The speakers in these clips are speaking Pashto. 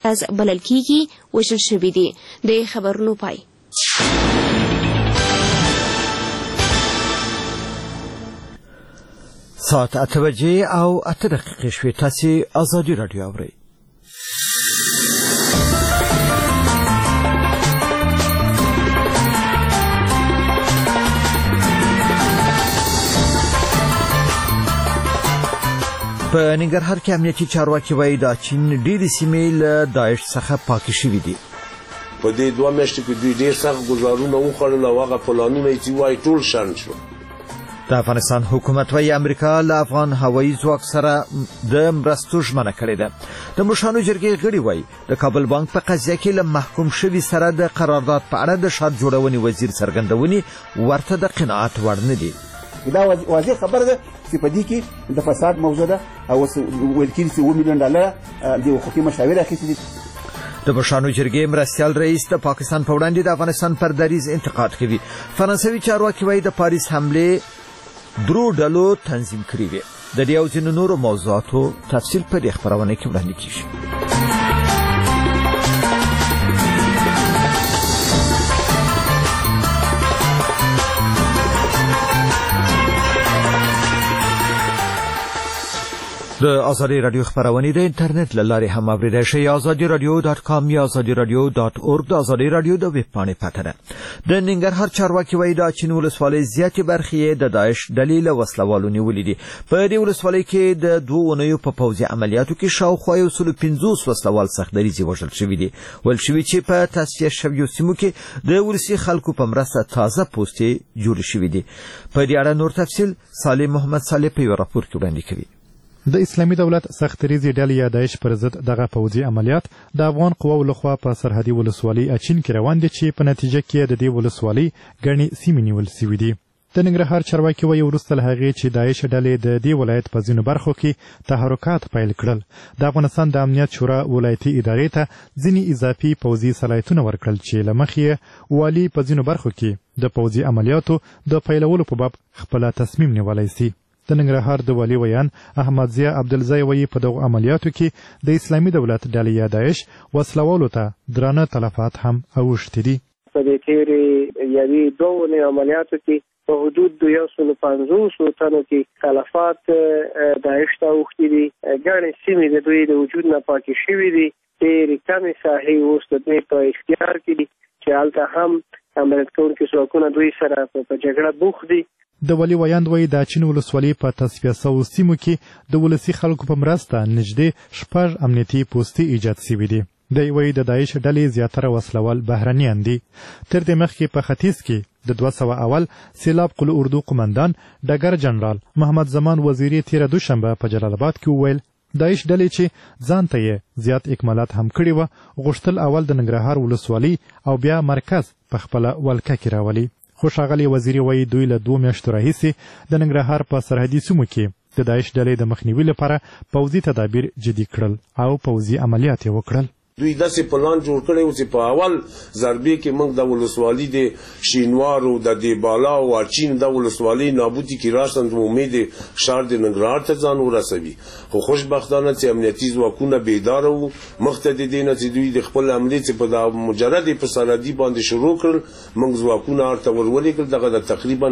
از بلل کیږي وژل شوي دي. د خبرونو پای. ساعت 8 بجې او 8 دقیقې شوې. تاسې ازادي راډیو اورئ. په ننګرهار کې امنیتي چارواکي وایي دا چین ډېرې سیمې له داعش څخه پاکې شوي دي. په دې 2 میاشتو کې دوی ډېر سخت ګزارونه وخوړل او هغه پلانونه یې چې وایي ټول شنډ شول. د افغانستان حکومت وایي امریکا له افغان هوایي ځواک سره د مرستو ژمنه کړې ده. د مشرانو جرګې غړي وایي د کابل بانک په قضیه کې له محکوم شوي سره د قرارداد په اړه د ښار جوړونې وزیر څرګندونې ورته د قناعت وړ نه دي. دا واضح خبره ده چې په دې کې د فساد موضوع ده او ویل کېږي چې $1 ملیون د حقوقي مشاور اخیستي دي. د مشرانو جرګې مرستیال رئیس د پاکستان په وړاندې د افغانستان پر دریځ انتقاد کوي. فرانسوي چارواکي وایي د پاریس حملې درو ډلو تنظیم کړې وې. د دې او ځینو نورو موضوعاتو تفصیل په دې خپرونه کې وړاندې کیږي. د ازادي رادیو خبرونه د انټرنیټ له لارې هم اوریدای شئ. azadiradio.com یا azadiradio.org د ازادي رادیو د ویب پاڼې پته ده. د ننګرهار چارواکي وایي د چین ولسوالۍ زیاتې برخې د داعش ډلې له وسلوالو نیولې دي. په دې ولسوالۍ کې د 2 اونیو په پوځي عملیاتو کې شاوخوا 150 وسلوال سختدریځي وژل شوي دي. ویل شوي چې په تصفیه شویو سیمو کې د ولسي خلکو په مرسته تازه پوستې جوړې شوي دي. په دې اړه نور تفصیل صالح محمد صالح په یو راپور کې وړاندې کوي. د اسلامي دولت سختدریځي ډلې یا داعش پر ضد دغه پوځي عملیات د افغان قواو لخوا په سرحدي ولسوالۍ اچین کې روان دي چې په نتیجه کې د دې ولسوالۍ ګڼې سیمې نیول شوي دي. د ننګرهار چارواکي وایي وروسته له هغې چې داعش ډلې د دې ولایت په ځینو برخو کې تحرکات پیل کړل، د افغانستان د امنیت شورا ولایتي ادارې ته ځینې اضافي پوځي صلاحیتونه ورکړل چې له مخې والي په ځینو برخو کې د پوځي عملیاتو د پیلولو په باب خپله تصمیم نیولی سي. د ننګرهار د والي ویان احمد ضیا عبدالزی وایي په دغو عملیاتو کې د اسلامي دولت ډلې یا داعش وسلوالو ته درانه تلفات هم اوښتي دي. په دې تېرې یوې 2 اونیو عملیاتو کې په حدود د 150 تنو کې تلفات داعش ته اوښتي دي. ګڼې سیمې د دوی د وجود نه پاکې شوي دي. ډېرې کمې ساحې اوس د دوی په اختیار کې دي چې هلته هم امنیت کوونکي ځواکونه دوی سره په جګړه بوخت دي. د والي ویاند وایي د اچین ولسوالۍ په تصفیه شوو سیمو کې د ولسي خلکو په مرسته نږدې 6 امنیتي پوستې ایجاد شوي دي. دی وایي د داعش ډلې زیاتره وسلوال بهرنیان دي. تر دې مخکې په ختیځ کې د 200 اول سیلاب قلعه اردو قمندان ډګر جنرال محمد زمان وزیري تیره دوشنبه په جلال آباد کې وویل داعش ډلې چې ځان ته یې زیات اکمالات هم کړي وه غوښتل اول د ننګرهار ولسوالۍ او بیا مرکز په خپله ولکه کې راولي. خو ښاغلی وزیري وایي دوی له 2 میاشتو راهیسې د ننګرهار په سرحدي سیمو کې د داعش ډلې د مخنیوي لپاره پوځي تدابیر جدي کړل او پوځي عملیات یې وکړل. دوی داسې پلان جوړ کړی و چې په اول ضربې کې موږ د ولسوالۍ د شینوار او د دیبالا او اچین د ولسوالۍ نابودي کې راستند امید ښار د ننګرهار ته ځان ورسوي. خو خوشبختانه چې امنیتي ځواکونه بیداره وو مخته د دې نه چې دوی د خپل حملې چې په مجرد په سرحدي باندې شروع کړل موږ ځواکونه هلته ورولېږل. دغه د تقریبا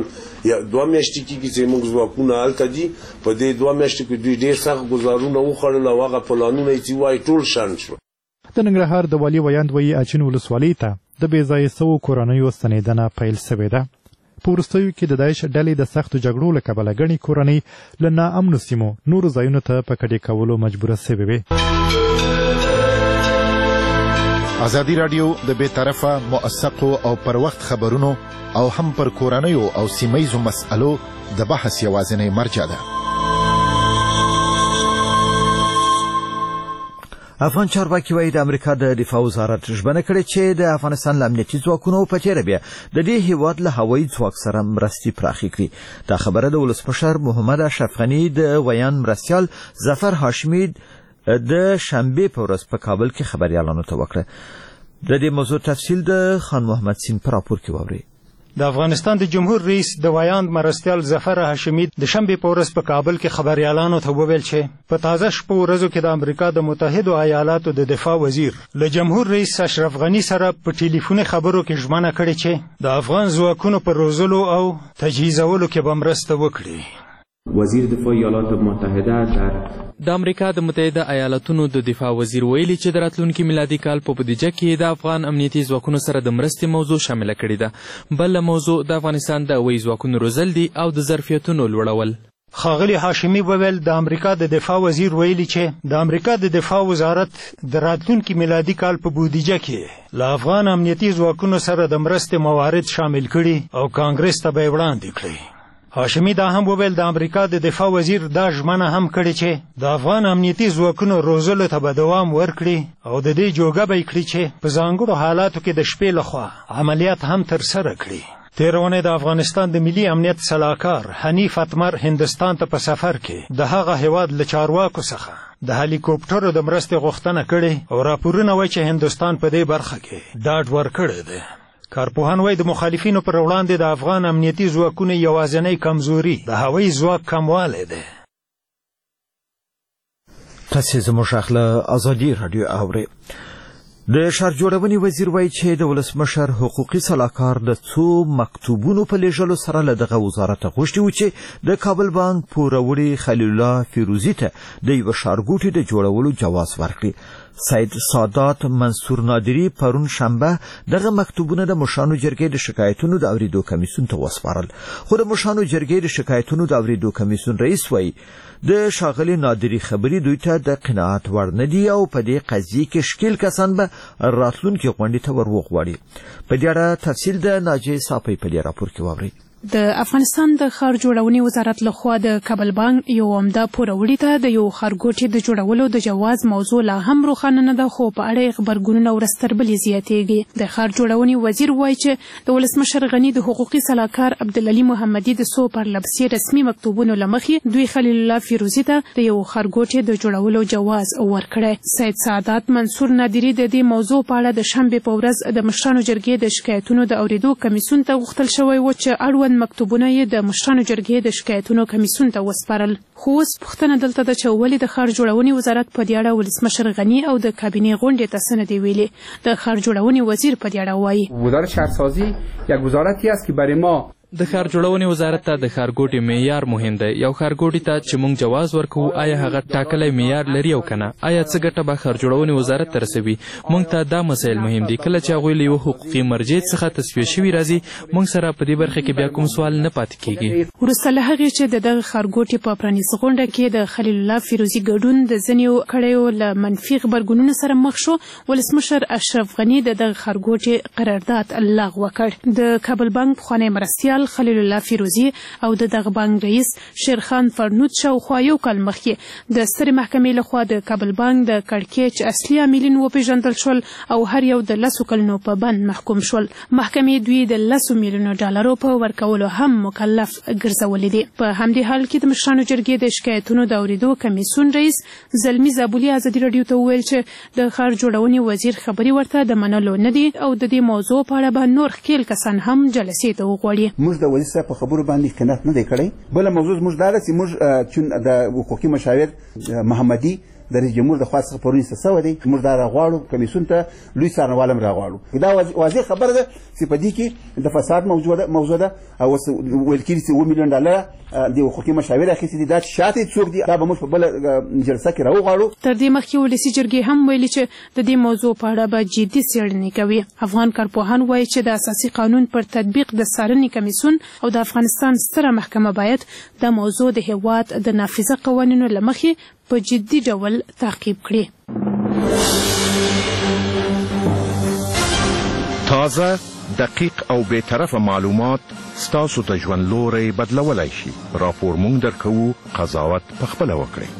2 میاشتې کېږي چې موږ ځواکونه هلته دي. په دې 2 میاشتو کې دوی ډېر سخت ګزارونه وخوړل او هغه پلانونه یې چې وایي ټول شنډ شول. د ننګرهار د والي ویاند وایي اچین ولسوالۍ ته د بې ځایه سوو کورنیو ستنېدنه پیل سوې ده. په وروستیو کې د داعش ډلې د سختو جګړو له کبله ګڼې کورنۍ له ناامنو سیمو نورو ځایونو ته په کډې کولو مجبوره سوې وې. ازادي راډیو د بې طرفه موثقو او پر وخت خبرونو او هم پر کورنیو او سیمهیزو مسألو د بحث یوازینۍ مرجع ده. افغان چارواکي وایي د امریکا د دفاع وزارت ژمنه کړې چې د افغانستان له امنیتي ځواکونو په تېره بیا د دې هیواد له هوایي ځواک سره مرستې پراخې کړي. دا خبره د ولسمشر محمد اشرف غني د ویان مرستیال ظفر هاشمي د شنبې په ورځ په کابل کې خبریالانو ته وکړه. د دې موضوع تفصیل د خان محمد سین په راپور کې واورئ. د افغانستان د جمهور رئیس د وایاند مرستیال ظفر هاشمي د شنبې په ورځ په کابل کې خبريالانو ته وویل چې په تازه شپو ورځو کې د امریکا د متحدو ایالاتو د دفاع وزیر له جمهور رئیس اشرف غني سره په ټلیفوني خبرو کې ژمنه کړې چې د افغان ځواکونو پر روزلو او تجهیزولو کې به مرسته وکړي. وزیر دفاع ایالات متحده د امریکا د متحده ایالاتونو د دفاع وزیر ویلي چې د راتلونکي میلادي کال په بودیجه کې د افغان امنیتي ځواکونو سره د مرستې موضوع شامله کړې ده. بله موضوع د افغانستان د هوایي ځواکونو روزل دي او د ظرفیتونو لوړول. ښاغلي هاشمي وویل د امریکا د دفاع وزیر ویلي چې د امریکا د دفاع وزارت د راتلونکي میلادي کال په بودیجه کې له افغان امنیتي ځواکونو سره د مرستې موارد شامل کړي او کانګرس ته به یې وړاندې کړي. هاشمي دا هم وویل د امریکا د دفاع وزیر دا ژمنه هم کړې چې د افغان امنیتي ځواکونو روزلو ته به دوام ورکړي او د دې جوګه به یې کړي چې په ځانګړو حالاتو کې د شپې لخوا عملیات هم ترسره کړي. تېره اونۍ د افغانستان د ملي امنیت سلاکار حنیف اتمر هندوستان ته په سفر کې د هغه هیواد له چارواکو څخه د هلیکوپټرو د مرستې غوښتنه کړې او راپورونه وایي چې هندوستان په دې برخه کې ډاډ ورکړی دی. کارپوهان وایي د مخالفینو پر وړاندې د افغان امنیتي ځواکونو یوازینۍ کمزوري د هوایي ځواک کموالی دی. تاسې زموږ غږ له ازادي راډیو اورئ. د ښار جوړونې وزیر وایي چې د ولسمشر حقوقي سلاکار د څو مکتوبونو په لیږلو سره له دغه وزارت غوښتي و چې د کابل بانک پوروړي خلیل الله فیروزي ته د یوه ښارګوټي د جوړولو جواز ورکړي. سید سادات منصور نادری پرون شنبه دغه مکتوبونه د مشرانو جرګې د شکایتونو د اوریدو کمیسیون ته وسپارل. خو د مشرانو جرګې د شکایتونو د اوریدو کمیسیون رئیس وایي د ښاغلي نادری خبرې دوی ته د قناعت وړ نه دي او په دې قضیې کې ښکیل کسان به راتلونکي غونډې ته ور وغواړي. په دې اړه تفصیل د ناجیې صافۍ په دې راپور کې واورئ. د افغانستان د ښار جوړونې وزارت لخوا د کابل بانک یو عمده پوروړي ته د یو ښارګوټي د جوړولو د جواز موضوع لا هم روښانه نه ده، خو په اړه یې غبرګونونه ورځ تر بلې زیاتېږي. د ښار جوړونې وزیر وایي چې د ولسمشر غني د حقوقي سلاکار عبدالعلي محمدي د څو پرلپسې رسمي مکتوبونو له مخې دوی خلیل الله فیروزي ته د یو ښارګوټي د جوړولو جواز ورکړی. سید سعادت منصور نادری د دې موضوع په اړه د شنبې په ورځ د مشرانو جرګې د شکایتونو د اوریدو کمیسیون ته غوښتل شوی و چې اړوند مکتوبونه یې د مشرانو جرګې د شکایتونو کمیسیون ته وسپارل. خو اوس پوښتنه دلته ده چې ولې د ښار جوړونې وزارت په دې اړه ولسمشر غني او د کابینې غونډې ته څه نه دي ویلي. د ښار جوړونې وزیر په دې اړه وایي وزارت شهرسازی یک وزارتی است که برای ما د ښار جوړونې وزارت ته د ښارګوټي معیار مهم دی. یو ښارګوټي ته چې موږ جواز ورکوو آیا هغه ټاکلی معیار لري او کنه؟ آیا څه ګټه به ښار جوړونې وزارت ته رسوي؟ موږ ته دا مسایل مهم دي. کله چې هغوی له یوه حقوقي مرجع څخه تصفیه شوي راځي موږ سره په دې برخه کې بیا کوم سوال نه پاتې کیږي. وروسته له هغې چې د دغه ښارګوټي په پرانیستې غونډه کې د خلیل الله فیروزي ګډون د ځینو کړیو له منفي غبرګونونو سره مخ شو، ولسمشر اشرف غني د دغه ښارګوټي قرارداد لغوه کړ. د کابل بانک پخوانی مرستیال خلیل الله فیروزي او د دغه بانک رئیس شیرخان فرنود شاوخوا یو کال مخکې د سترې محکمې لخوا د کابل بانک د کړکېچ اصلي عاملین وپېژندل شول او هر یو د 10 کلونو په بند محکوم شول. محکمې دوی د 10 میلیونو ډالرو په ورکولو هم مکلف ګرځولي دي. په همدې حال کې د مشرانو جرګې د شکایتونو د اوریدو کمیسیون رئیس زلمي زابولي ازادي راډیو ته وویل چې د ښار جوړونې وزیر خبرې ورته د منلو نه دي او د دې موضوع په اړه به نور ښکیل کسان هم جلسې ته وغواړي. موږ د وزیر صاحب په خبرو باندې قناعت نه دی کړی. بله موضوع زموږ دا ده چې موږ چون د حقوقي مشاور محمدي د رئیس جمهور د خوا څخه پرون ایسته شوی دی، موږ دا راغواړو کمیسیون ته لوی څارنوال هم راغواړو. دا واضح خبره ده چې په دې کې د فساد موضوع ده او ویل کېږي چې 7 میلیون ډالر د حقوقي مشاور اخیستي دي. دا شاته څوک دي دا به موږ په بله جلسه کې راوغواړو. تر دې مخکې ولسي جرګې هم ویلي چې د دې موضوع په اړه به جدي څېړنې کوي. افغان کارپوهان وایي چې د اساسي قانون پر تطبیق د څارنې کمیسیون او د افغانستان ستره محکمه باید د موضوع د هیواد د نافذه قوانینو له مخې په جدي ډول تعقیب کړي. تازه، دقیق او بی‌طرفه معلومات ستاسو ته ژوند لوری بدلولای شي. راپور مونږ درکوو، قضاوت پخپله وکړئ.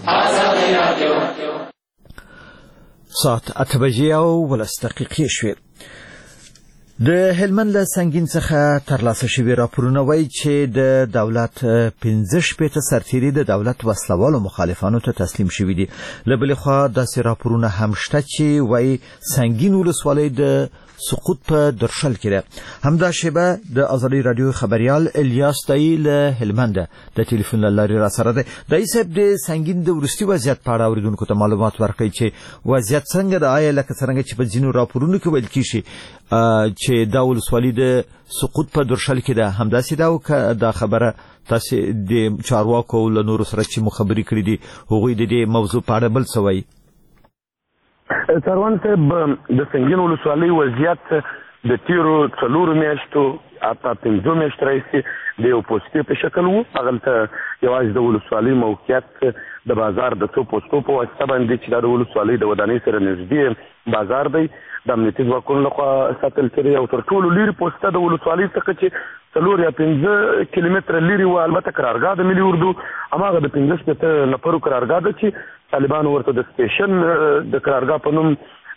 ساعت 8 بجې او 10 دقیقې شوې. د هلمند له سنگین څخه ترلاسه شوي راپورونه وایي چې د دولت 15 سرتیري د دولت وسلوالو مخالفانو ته تسلیم شوي دي. له بلې خوا داسې راپورونه هم شته چې وایي سنگین ولسوالۍ د سقوط په درشل کې ده. همدا شیبه د ازادي رادیو خبریال الیاس دایی له هلمند د ټلیفون له لارې را سره ده. دایی صاحب د سنگین د وروستي وضعیت په اړه اوریدونکو ته معلومات ورکړئ چې وضعیت څنګه ده، آیا لکه څرنګه چې په ځینو راپورونو کې ویل کېږي چې دا ولسوالي د سقوط په درشل کې ده، همداسې ده او که دا خبره تاسې د چارواکو له نورو سره چې مو خبرې کړې دي هغوی د دې موضوع په اړه بل څه وایي؟ سروان صاحب، د سنگین ولسوالۍ وضعیت د تیرو 4 میاشتو حتی 5 میاشتو راهیسې د یو پوستې په شکل و. هغلته یوازې د ولسوالۍ موقعیت د بازار د څو پوستو په واسطه باندې چې دا د ولسوالۍ د ودانۍ سره نږدې بازار دی د امنیتي ځواکونو لخوا ساتل کېږي او تر ټولو لرې پوسته د ولسوالۍ څخه چې 4 یا 5 کیلومتره لرې و، البته قرارګاه د ملي اردو هماغه د 15 نفرو قرارګاه ده چې طالبانو ورته د سټیشن د قرارګاه په نوم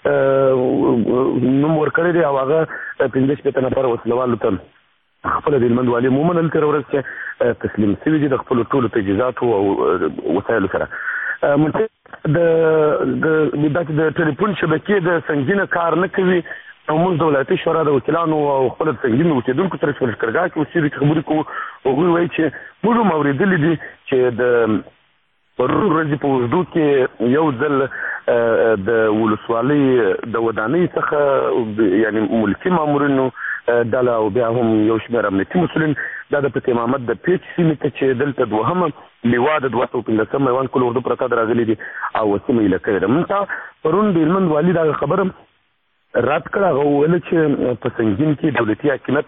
ورکړی دی او هغه 15 نفر وسلوالو ته خپل د هلمند والي مومنل تر ورځ چې تسلیم شوي دي د خپلو ټولو تجهیزاتو او وسایلو سره. د ټلیفون شبکې د سنګینه کار نه کوي او موږ د ولایتي شورا د وکیلانو او خپل د سنګین اوسېدونکو سره چې لښکرګاه کې اوسېږي چې خبرې کوو هغوی وایي چې موږ هم اورېدلي دي چې د پرون ورځې په اوږدو کې یو ځل د ولسوالۍ د ودانۍ څخه یعنې ملکي مامورینو ډله او بیا هم یو شمېر امنیتي مسؤلین دا د فتح محمد د پیچ سیمې ته چې دلته دوهمه لیوا د 215 میوان کل اردو پرته د راغلي دي او سیمه یې لکه ده. موږ ته پرون د هلمند والي دا خبره رد کړه. هغه وویل چې په سنګین کې دولتي حاکمیت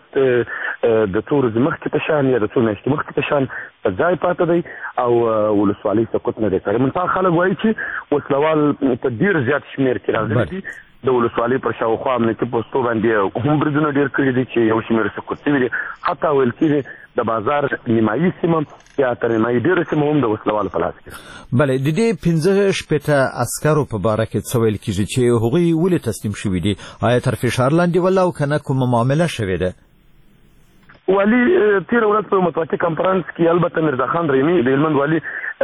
د څو ورځې مخکې په شان یا د څو میاشتې مخکې په شان په ځای پاته دی او ولسوالۍ سقوط نه دی کړی. موږ ته خلک وایي چې وسلوال په ډېر زیات شمېر کې راغلي دي د ولسوالۍ پر شاوخوا امنیتي پوستو باندې هم بریدونه ډېر کړي دي چې یو شمېر سقوط شوي دي. حتی ویل کېږي د بازار نیمایي سیمه یا تر نیمایي ډېره سیمه هم د وسلوالو په لاس کې ده. بله، د دې 15 عسکرو په باره کې څه ویل کېږي چې هغوی ولې تسلیم شوي دي؟ آیا تر فشار لاندې ولا او که نه کومه معامله شوې ده؟ والي تېره ورځ په مطبوعاتي کنفرانس کې البته میرزا خان رحیمي د هلمند والي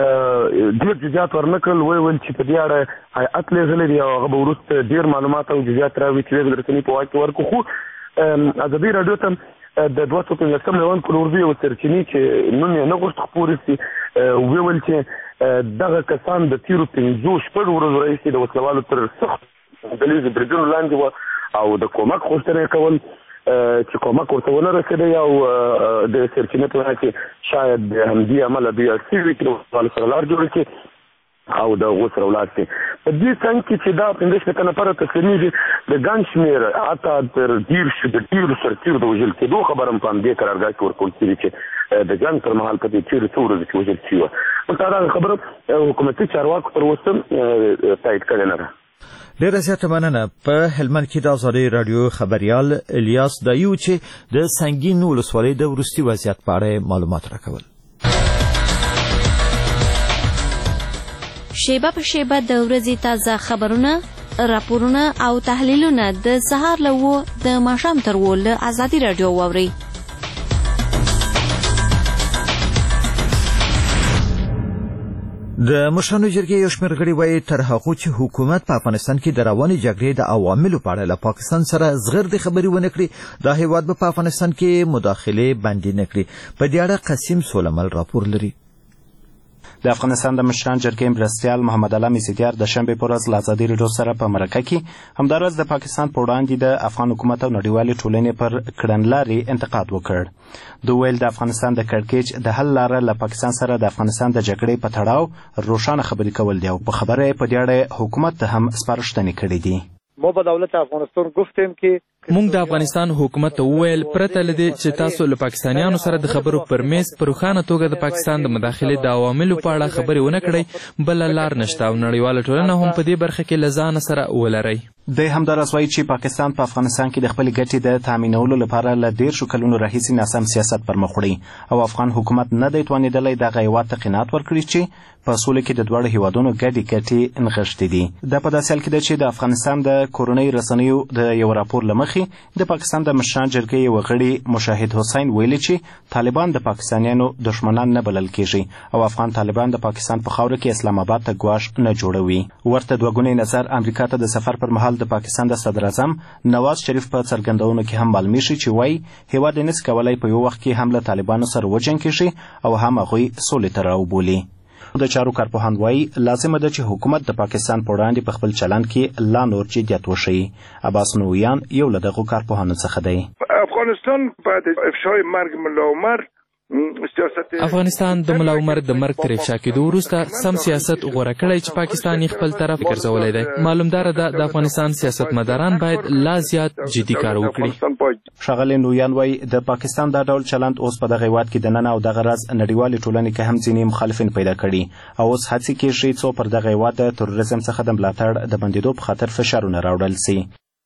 ډېر جزیات ورنه کړل. ویل چې په دې اړه هیئت لېږلی دی او هغه به وروسته ډېر معلومات او جزیات راوړي چې د رسنۍ په واک کې ورکړو. خو ازادي راډیو ته د 215 میوان کل اردو یو سرچینې چې نوم یې نه غوښت خپور شي ویل چې دغه کسان د تېرو 5-6 ورځو راهیسې د وسلوالو تر سخت ډلیزو بریدونو لاندې وه او د کومک غوښتنه یې کول چې کومک ورته ونه رسېدی او د سرچینې په وینا کې شاید د همدې امله دوی اړ شوي چې د وسلوالو سره لار جوړه کړي او د هغو سره ولاړ شي. په دې څنګ کې چې دا 15 نفره تسلیمېږي د ګڼ شمېر حتی تر 10 د ډېرو سرتیرو د وژل کېدو خبره هم په همدې قرارګاه کې ورکول شوې چې د جنګ پر مهال په دې تېرو څو ورځو کې وژل شوي وه. دا خبره حکومتي چارواکو تر اوسه تایید کړې نه ده. ډیره زیاته مننه. په هلمند کې د ازادي رادیو خبریال الیاس دایی چې د سنگین ولسوالۍ د وروستي وضعیت په اړه معلومات راکول. شیبه په شیبه د ورځې تازه خبرونه، راپورونه او تحلیلونه د سهار له 9 د ماښام تر 10 له ازادي رادیو واورئ. د مشرانو جرګې یو شمېر غړي وایي تر هغو چې حکومت په افغانستان کې د روانې جګړې د عواملو په اړه له پاکستان سره زغردې خبرې ونه کړي، دا هیواد به په افغانستان کې مداخلې بندي نه کړي. په دې اړه قاسم سولمل راپور لري. د افغانستان د مشران جرګې مرستیال محمد علي میزیدیار د شنبې په ورځ له ازادي راډیو سره په مرکه کې همداراز د پاکستان په وړاندې د افغان حکومت او نړیوالې ټولنې پر کړنلارې انتقاد وکړ. دوی ویل د افغانستان د کړکېچ د حل لاره له پاکستان سره د افغانستان د جګړې په تړاو روښانه خبرې کول دي او په خبره په دې اړه حکومت ته هم سپارښتنې کړې دي. ما با دولت افغانستان گفتیم که مونږ د افغانستان حکومت ته وویل پرته له دې چې تاسو له پاکستانیانو سره د خبرو پر میز په روښانه توګه د پاکستان د مداخلې د عواملو په اړه خبرې ونه کړئ، بل لار نشته او نړیواله ټولنه هم په دې برخه کې له ځان سره ولرئ. د همداراز وایي چې پاکستان په افغانستان کې د خپلې ګټې د تامینولو لپاره له 10 کلونو راهیسې ناسم سیاست پر مخ وړي او افغان حکومت نه دی توانېدلی دغه هیواد ته قناعت ورکړي چې په سوله کې د دواړو هیوادونو ګډې ګټې نغښتې دي. دا په داسې حال کې ده چې د افغانستان د کورنۍ رسنیو د یو راپور له مخې مخې د پاکستان د مشران جرګې یو غړي مشاهد حسین ویلي چې طالبان د پاکستانیانو دشمنان نه بلل کیږي او افغان طالبان د پاکستان په خاوره کې اسلام آباد ته ګواښ نه جوړوي. ورته دوه ګونی نظر امریکا ته د سفر پر مهال د پاکستان د صدر اعظم نواز شریف په څرګندونو کې هم معلومیږي چې وایي هیواد یې نشي کولی په یو وخت کې هم له طالبانو سره وجنګېږي او هم هغوی سولې ته راوبولي. د چارو کارپوهان وایي لازمه ده چې حکومت د پاکستان په وړاندې په خپل چلند کې لا نور جدیت وښیي. عباس نویان یو له دغو کارپوهانو څخه دی. افغانستان بعد افشای مرگ ملا عمر افغانستان د ملا عمر د مرګ تر افشا کېدو وروسته سم سیاست غوره کړی چې پاکستان یې خپل طرف ګرځولی دی. معلومداره ده د افغانستان سیاستمداران باید لا زیات جدي کار وکړي. ښاغلی نویان وایي د پاکستان دا ډول چلند اوس په دغه هیواد کې دننه او دغه راز نړیوالې ټولنې کې هم ځینې مخالفین پیدا کړي او اوس هڅې کېږي څو پر دغه هیواد د تروریزم څخه د ملاتړ د بندېدو په خاطر فشارونه راوړل سي.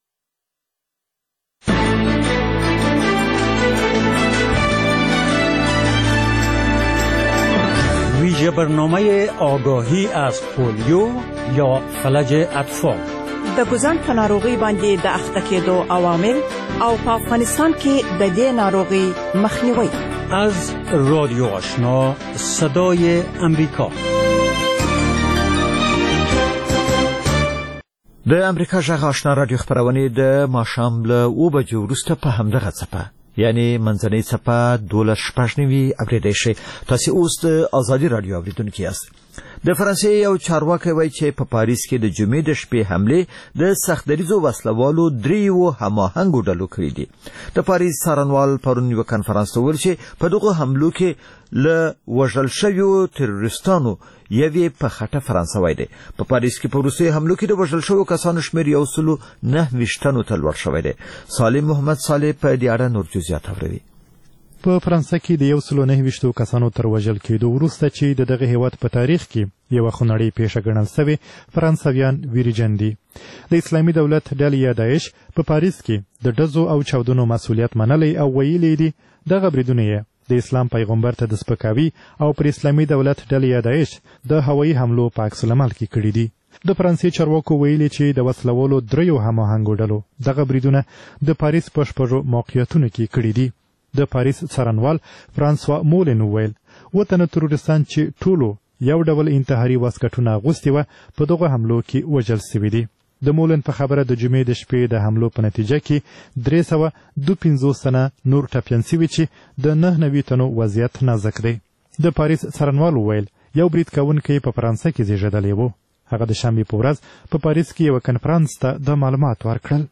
ویژه برنامه آگاهی از پولیو یا فلج اطفال د ګوزن په ناروغي باندې د اخته کېدو عوامل او په افغانستان کې د دې ناروغي مخنیوي. از رادیو آشنا صدای امریکا. د امریکا غږ آشنا رادیو خبرونه د ماښام له 2 بجو وروسته په همدغه څپه یعنی منځنۍ څپه 12:09 اوریدئ شئ. تاسو اوس د ازادي رادیو اوریدونکو یاست. د فرانسې یو چارواکي وایي چې په پاریس کې د جمعې د شپې حمله د سختدریزو وسلوالو دریو هماهنګو ډلو کړې دي. د پاریس څارنوال پرون یو کنفرانس ته ویل چې په دغه حملو کې له وژل شویو تروریستانو یوې په خټه فرانسوي دی. په پاریس کې په روسي حملو کې د وژل شویو کسانو شمېر 109 ته لوړ شوی دی. سالم محمد صالح په دې اړه نور جزئیات اوري. په فرانسه کې د 109 کسانو تر وژل کېدو وروسته چې دغه هیواد په تاریخ کې یو خونړی پیښه ګڼل شوې فرانسویان ویریجن دي. د اسلامي دولت ډلې یا داعش په پاریس کې د ډزو او چاودنو مسؤلیت منلی او ویلي دي دغه بریدونه د اسلام پیغمبر ته د سپکاوي او پر اسلامي دولت ډلې یا داعش د هوایي حملو په عکس العمل کې کړي دي. د فرانسې چارواکو ویلي چې د وسلوالو دریو هماهنګو ډلو دغه بریدونه د پاریس په شپږو موقعیتونو کې کړي دي. د پاریس څارنوال فرانسوا مولن ویل وطن تروریستان چې ټولو یو ډول انتحاري واسکټونه اغوستي و په دغه حملو کې وژل شوي دي. د مولن په خبره د جمعې د شپې د حملو په نتیجه کې 352 تنه نور ټپیان شوي چې د 99 تنو وضعیت نازک دی. د پاریس څارنوال ویل یو برید کوونکی په فرانسه کې زیږیدلی و. هغه د شنبې په ورځ په پاریس کې یو کنفرانس ته د معلومات ورکړل.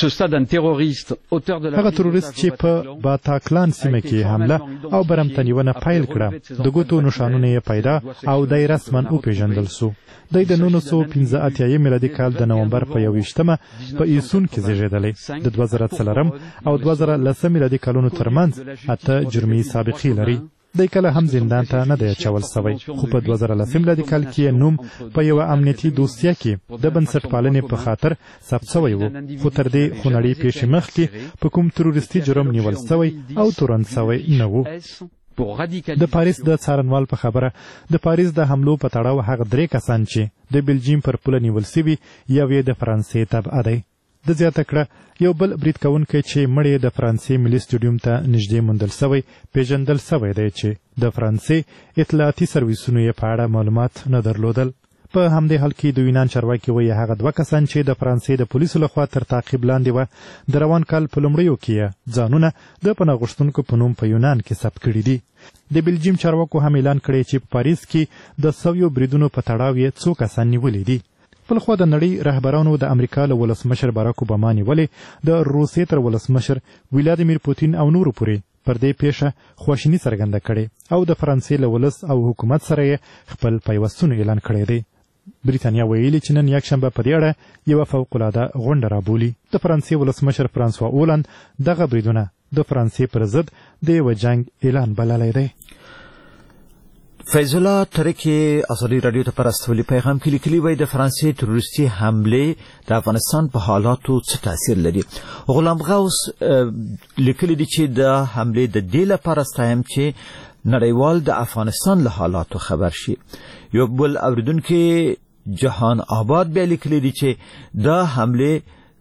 هغه تروریست چې په باتاکلان سیمه کې حمله او برمتنیونه پیل کړه د ګوتو نشانونه یې پیدا او د رسمن وپیژندل سو. د 1985 میلادي کال د نومبر په 21مه په ایسون کې زیږیدلی. د 2004 او 2010 میلادي کالونو ترمنځ 8 جرمي سابقې لري. د کله هم زندان ته نه دی اچول شوی خو په 2010 میلادي کال کې نوم په یو امنیتي دوسیه کې د بنسټپالنې په خاطر ثبت شوی و خو تر دې خونړۍ پیښې مخکې په کوم تروریستي جرم نیول شوی او تورن شوی نه و. د پاریس د څارنوال په خبره د پاریس د حملو په تړاو هغه 3 کسان چې د بلجیم پر پوله نیول شوي یو یې د فرانسې تبعه دی. د زیاته کړه یو بل برید کوونکی چې مړی د فرانسې ملي سټیډیوم ته نږدې موندل شوی پیژندل شوی دی چې د فرانسې اطلاعاتي سرویسونو یې په اړه معلومات نه درلودل. په همدې حال کې د یونان چارواکي وایي هغه 2 کسان چې د فرانسې د پولیسو لخوا تر تعقیب لاندې وه د روان کال په لومړیو کې ځانونه د پناه غوښتونکو په نوم په یونان کې ثبت کړي دي. د بلجیم چارواکو هم اعلان کړی چې په پاریس کې د 100 بریدونو په تړاو یې 2 کسان نیولي دي. بلخوا د نړۍ رهبرانو د امریکا له ولسمشر باراک اوباما نیولې د روسیې تر ولسمشر ولادیمیر پوتین او نورو پورې پر دې پیښه خواشیني څرګنده کړې او د فرانسې له ولس او حکومت سره یې خپل پیوستون اعلان کړی دی. بریتانیا ویلي چې نن یکشنبه په دې اړه یوه فوقالعاده غونډه رابولي. د فرانسې ولسمشر فرانسوا اولند دغه بریدونه د فرانسې پر ضد د یوه جنګ اعلان بللی دی. فیض الله ترکی ازادي رادیو ته پرستولی پیغام کې لیکلي وای د فرانسې تروریستي حمله د افغانستان په حالاتو څه تاثیر لري. غلام غوث لیکلي دي چې د حمله د دې لپاره ستایم چې نړیوال د افغانستان له حالاتو خبر شي. یو بل اوریدونکو جهان آباد به لیکلي دي چې د حمله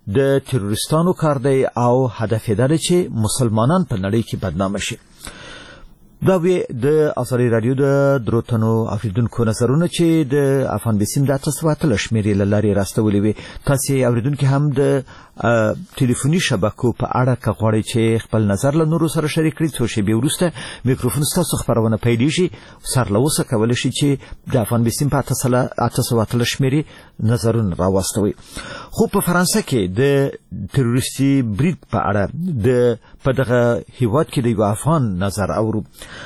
د تروریستانو کار دی او هدف یې دا دی چې مسلمانان په نړۍ کې بدنامه شي. دا وی د آزادي رادیو د دروتنو اوریدونکو نظرونه چې د افغان بسیم د 800 شمیرې لارې راستولې وي. تاسو اوریدونکو هم د ټلیفوني شبکو په اړه کغواړئ چې خپل نظر له نورو سره شریک کړئ. څو شېبې وروسته میکروفون ستاسو خبرونه پیلېږي. سرلوسه کولی شي چې د افغان بسیم په 800 شمیرې نظرونه راوستوي. خو په فرانسه کې د تروریستي برید په اړه په دغه هیواد کې د یو افغان نظر اورو.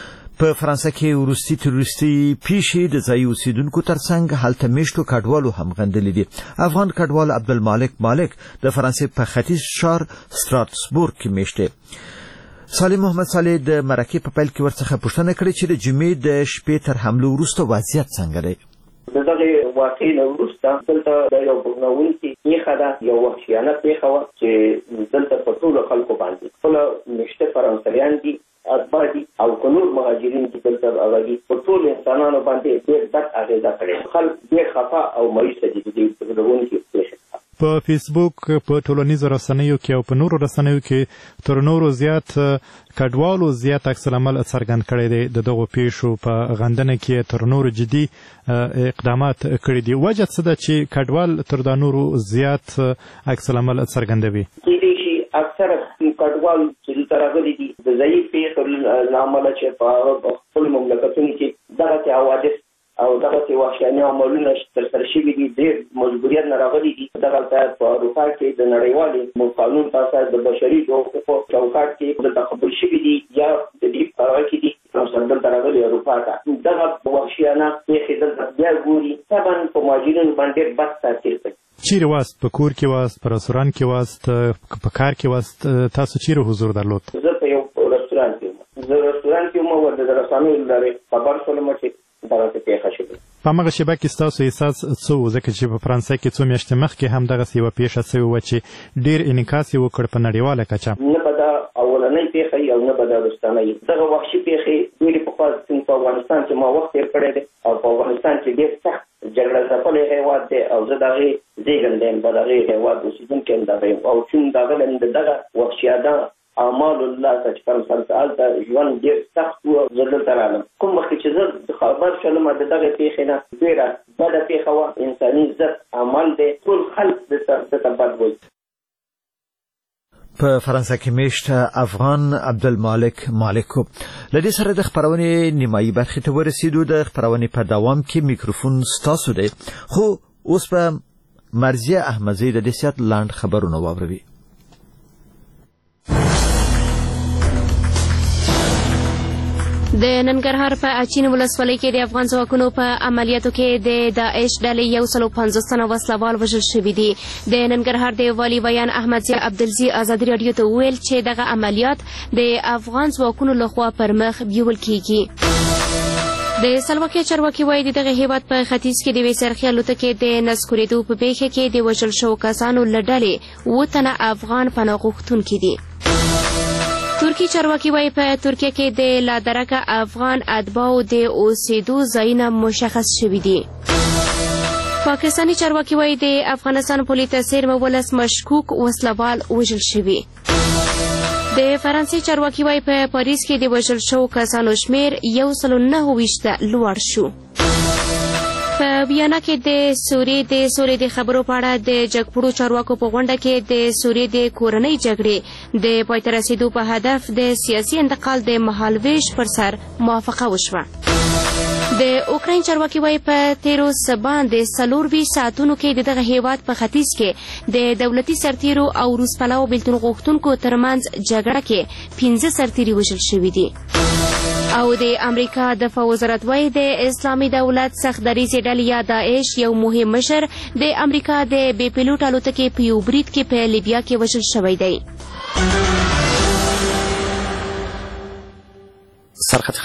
په فرانسه کې وروستي تروریستي پیښې د ځایي اوسیدونکو ترڅنګ هلته میشتو کډوالو هم غندلې دي. افغان کډوال عبدالمالک مالک د فرانسې په ختیځ ښار ستراسبورګ کې میشته. سالم محمد صالح د مرکې په پیل کې ورڅخه پوښتنه کړې چې د جمعې د شپې تر حملو وروسته وضعیت څنګه دی. دغه واقعي نه وروسته دلته د یو بغناونکي پیښه ده، یو وحشیانه پیښه وه چې دلته په ټولو خلکو باندې خپله میشته فرانسویان دي، ازبادي او نور مهاجرین چې دلته راغلي په ټول انسانانو باندې ډېر بد اغېزه کړې. خلک ډېر خفه او مایوسه دي د دې بغناونکي پیښې. په فیسبوک په ټولنیزو رسنیو کې او په نورو رسنیو کې تر نورو زیات کډوالو زیات عکس العمل څرګند کړی دی. د دغو پیښو په غندنه کې تر نورو جدي اقدامات کړي دي. وجه څه ده چې کډوال تر دا نورو زیات عکس العمل څرګندوي؟ کېدای شي اکثره کډوال چې دلته راغلي دي د ځایي پیښو له امله چې په خپلو مملکتونو کې دغسې حوادث او دغسې وحشیانه عملونه ترسره شوي دي، ډېر مجبوریت نه راغلي دي. دغلته په اروپا کې د نړیوالې قانون په اساس د بشري حقوقو چوکاټ کې دلته قبول شوي دي یا د دې په هغه کې دي دلته راغلي اروپا ته. دغه وحشیانه پیښې دلته بیا ګوري طبعا په مهاجرینو باندې ډېر بد تاثیر کوي. چیرې واست؟ په کور کې واست؟ په رستوران کې واست؟ په کار کې واست؟ تاسو چیرې حضور درلود؟ زه په یو رستوران کې وم. زه رستوران کې وم او د رسنیو له لارې خبر شولم چې دغسې پیښه شوې. په همغه شیبه کې ستاسو احساس څه و؟ ځکه چې په فرانسه کې څو میاشتې مخکې هم دغسې یوه پیښه شوې وه چې ډېر انعکاس یې وکړ په نړیواله کچه. نه به دا اولنۍ پیښه او نه به دا وروستنۍ. دغه وحشي پیښې ډېرې پخوا په افغانستان کې ما وخت تېر کړی دی او په افغانستان کې ډېر سخت جګړه ځپلی هېواد دی او زه د هغې زېږنده یم، د دغې هېواد اوسېدونکی یم دغه یم او چون دغه دغه وحشیانه اعمال الله ته چې فرانسه هلته ژوند ډېر سخت و. زه دلته رالم کوم مخکې چې زه خبر شولم د دغې پیښې نه ډېره بده پیښه وه، انساني ضد عمل دی، ټول خلک دته بد وایي. په فرانسه کې میشته افغان عبدالمالک مالکو. لدې سره د خبرونې نیمایي برخې ته ورسېدو. د خبرونې په دوام کې میکروفون ستاسو دی، خو اوس به مرضیه احمدزی د دې سیات لاند خبرونه واوروي. د ننګرهار په اچین ولسوالۍ کې د افغان ځواکونو په عملیاتو کې د داعش ډلې 150 تنه وسلوال وژل شوي دي. د ننګرهار د والي ویان احمدزی عبدالزی ازادي راډیو ته وویل چې دغه عملیات د افغان ځواکونو لخوا پر مخ بیول کیږي. د سلواکیا چارواکي وایي دغه هیواد په ختیځ کې د یوې څرخي الوتکې د نسکورېدو په پیښه کې د وژل شوو کسانو له ډلې 7 تنه افغان پناه غوښتونکي دي. ترکی چارواکي وایي په ترکیه کې د لادرکه افغان اتباعو د اوسېدو ځایونه مشخص شوي دي. پاکستاني چارواکي وایي د افغانستان پولي ته څېرمه 12 مشکوک وسلوال وژل شوي. د فرانسې چارواکي وایي په پاریس کې د وژل شوو کسانو شمېر 129 ته لوړ شو. په ویانا کې د سولې د خبرو په اړه د جګپوړو چارواکو په غونډه کې د سوریې د کورنۍ جګړې د پای ته رسېدو په هدف د سیاسي انتقال د مهالویش پر سر موافقه وشوه. د اوکراین چارواکي وایي په تیرو باندې 24 ساعتونو کې دغه هیواد په ختیځ کې د دولتي سرتیرو او روس پلوو بېلتون غوښتونکو ترمنځ جګړه کې 15 سرتیري وژل شوي دي. او د امریکا دفاع وزارت وایي د اسلامي دولت سخت دریځې ډلې یا داعش یو مهم مشر د امریکا د بې پیلوټ الوتکې په یو برید کې په لیبیا کې وژل شوی دی. سرخط خبر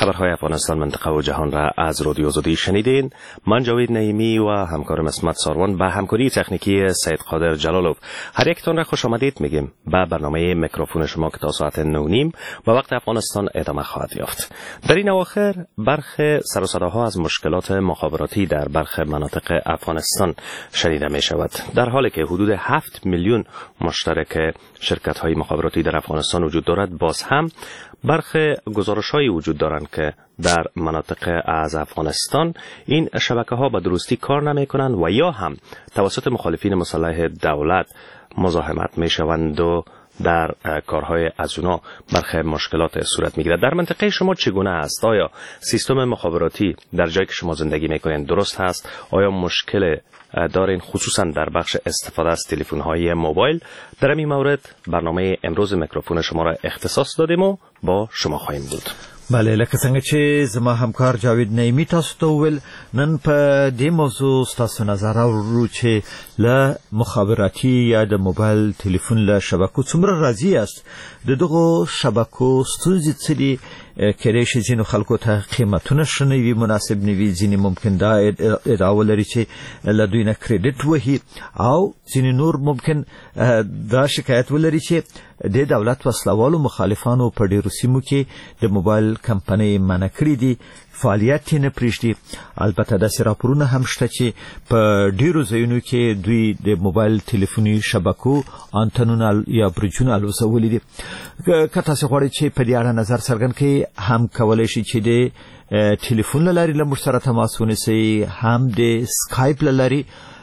خبرهای افغانستان، منطقه و جهان را از رادیو آزادی شنیدین. من جاوید نعیمی و همکارم اسمت ساروان با همکاری تکنیکی سید قادر جلالوف هر یکتان را خوش آمدید میگیم به برنامه میکروفون شما که تا ساعت 9:30 به وقت افغانستان ادامه خواهد یافت. در این اواخر برخی سر و صداها از مشکلات مخابراتی در برخی مناطق افغانستان شنیده می شود، در حالی که حدود 7 میلیون مشترک شرکت های مخابراتی در افغانستان وجود دارد. باز هم برخی گزارش‌هایی وجود دارند که در مناطق از افغانستان این شبکه‌ها به درستی کار نمی‌کنند و یا هم توسط مخالفین مسلح دولت مزاحمت می‌شوند و در کارهای از اونا برخی مشکلات صورت می‌گیرد. در منطقه شما چگونه است؟ آیا سیستم مخابراتی در جایی که شما زندگی می‌کنید درست است؟ آیا مشکل دارین خصوصا در بخش استفاده از تلفن‌های موبایل؟ در این مورد برنامه امروز میکروفون شما را اختصاص دادیم و با شما خواهیم بود. بله، لکه څنګه چې زما همکار جاوید نعیمی تاسو ته وویل، نن په دې موضوع ستاسو نظر اورو چې له مخابراتي یا د موبایل تلیفون له شبکو څومره راضي یاست. د دغو شبکو ستونزې څه دي؟ کېدای شي ځینو خلکو ته قیمتونه ښه نه وي، مناسب نه وي، ځینې ممکن دا ادعا ولري چې له دوی نه کریډټ وهي، او ځینې نور ممکن دا شکایت ولري چې د دولت وسلوالو مخالفانو په ډېرو سیمو کې د موبایل کمپنۍ منع کړي دي، فعالیت یې نه پرېږدي. البته داسې راپورونه هم شته چې په ډېرو ځایونو کې دوی د موبایل تلیفوني شبکو انتنونه یا برجونه الوځولي دي. که تاسو غواړئ چې په دې اړه نظر څرګند کړئ، هم کولی شئ چې د ټلیفون له لارې له موږ سره تماس ونیسئ، هم د سکایپ له لارې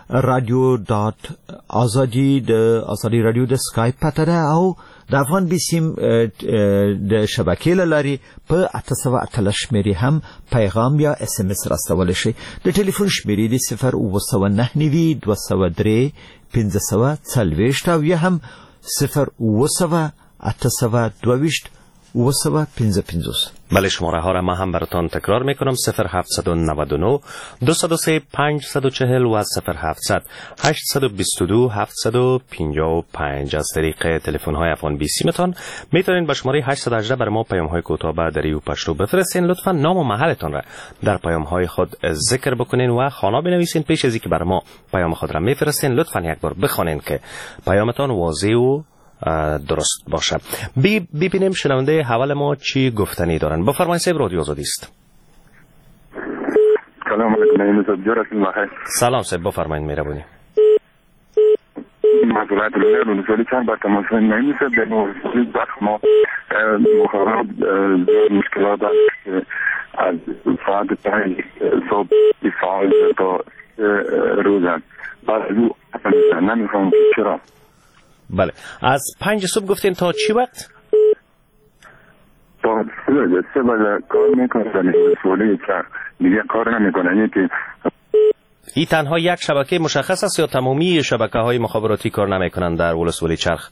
radio.azadi د ازادي رادیو د سکایپ پته ده، او د افغان بي سیم د شبکې له لارې په 818 شمیرې هم پیغام یا اس ام اس راستولی شئ. د ټلیفون شمیرې د 0999 203 1540 او یا هم 09 822 955. بله، شماره ها را ما هم براتان تکرار میکنم: 0799 203 540 و 0700 822 755. از طریق تلفن های افغان بی سیمتان میتونین با شماره 818 بر ما پیام های کوتاه به دری و پشتو بفرستین. لطفا نام و محلتان را در پیام های خود ذکر بکنین و خانه بنویسین. پیش از اینکه بر ما پیام خود را میفرستین لطفا یک بار بخوانین که پیامتان واضح و درست باشه. ببینیم شنونده حوال ما چی گفتنی دارن. بفرمایید صاحب، رادیو آزادی است. سلام علیکم. سلام صاحب، بفرمایید. مهربانی. معذرت می‌خوام، ولی چند بار تماس نمی‌گیرم. در مورد بخش ما مخابرات مشکلات از ساعت 5 صبح فعال تا روزن. بعد نمی‌فهمم چرا. بله، از 5 صبح گفتین تا چی وقت؟ تا 3 کار میکنن، ولی دیگه کار نمیکنن. این تنها یک شبکه مشخص است یا تمامی شبکه های مخابراتی کار نمیکنن در ولسوالی چرخ؟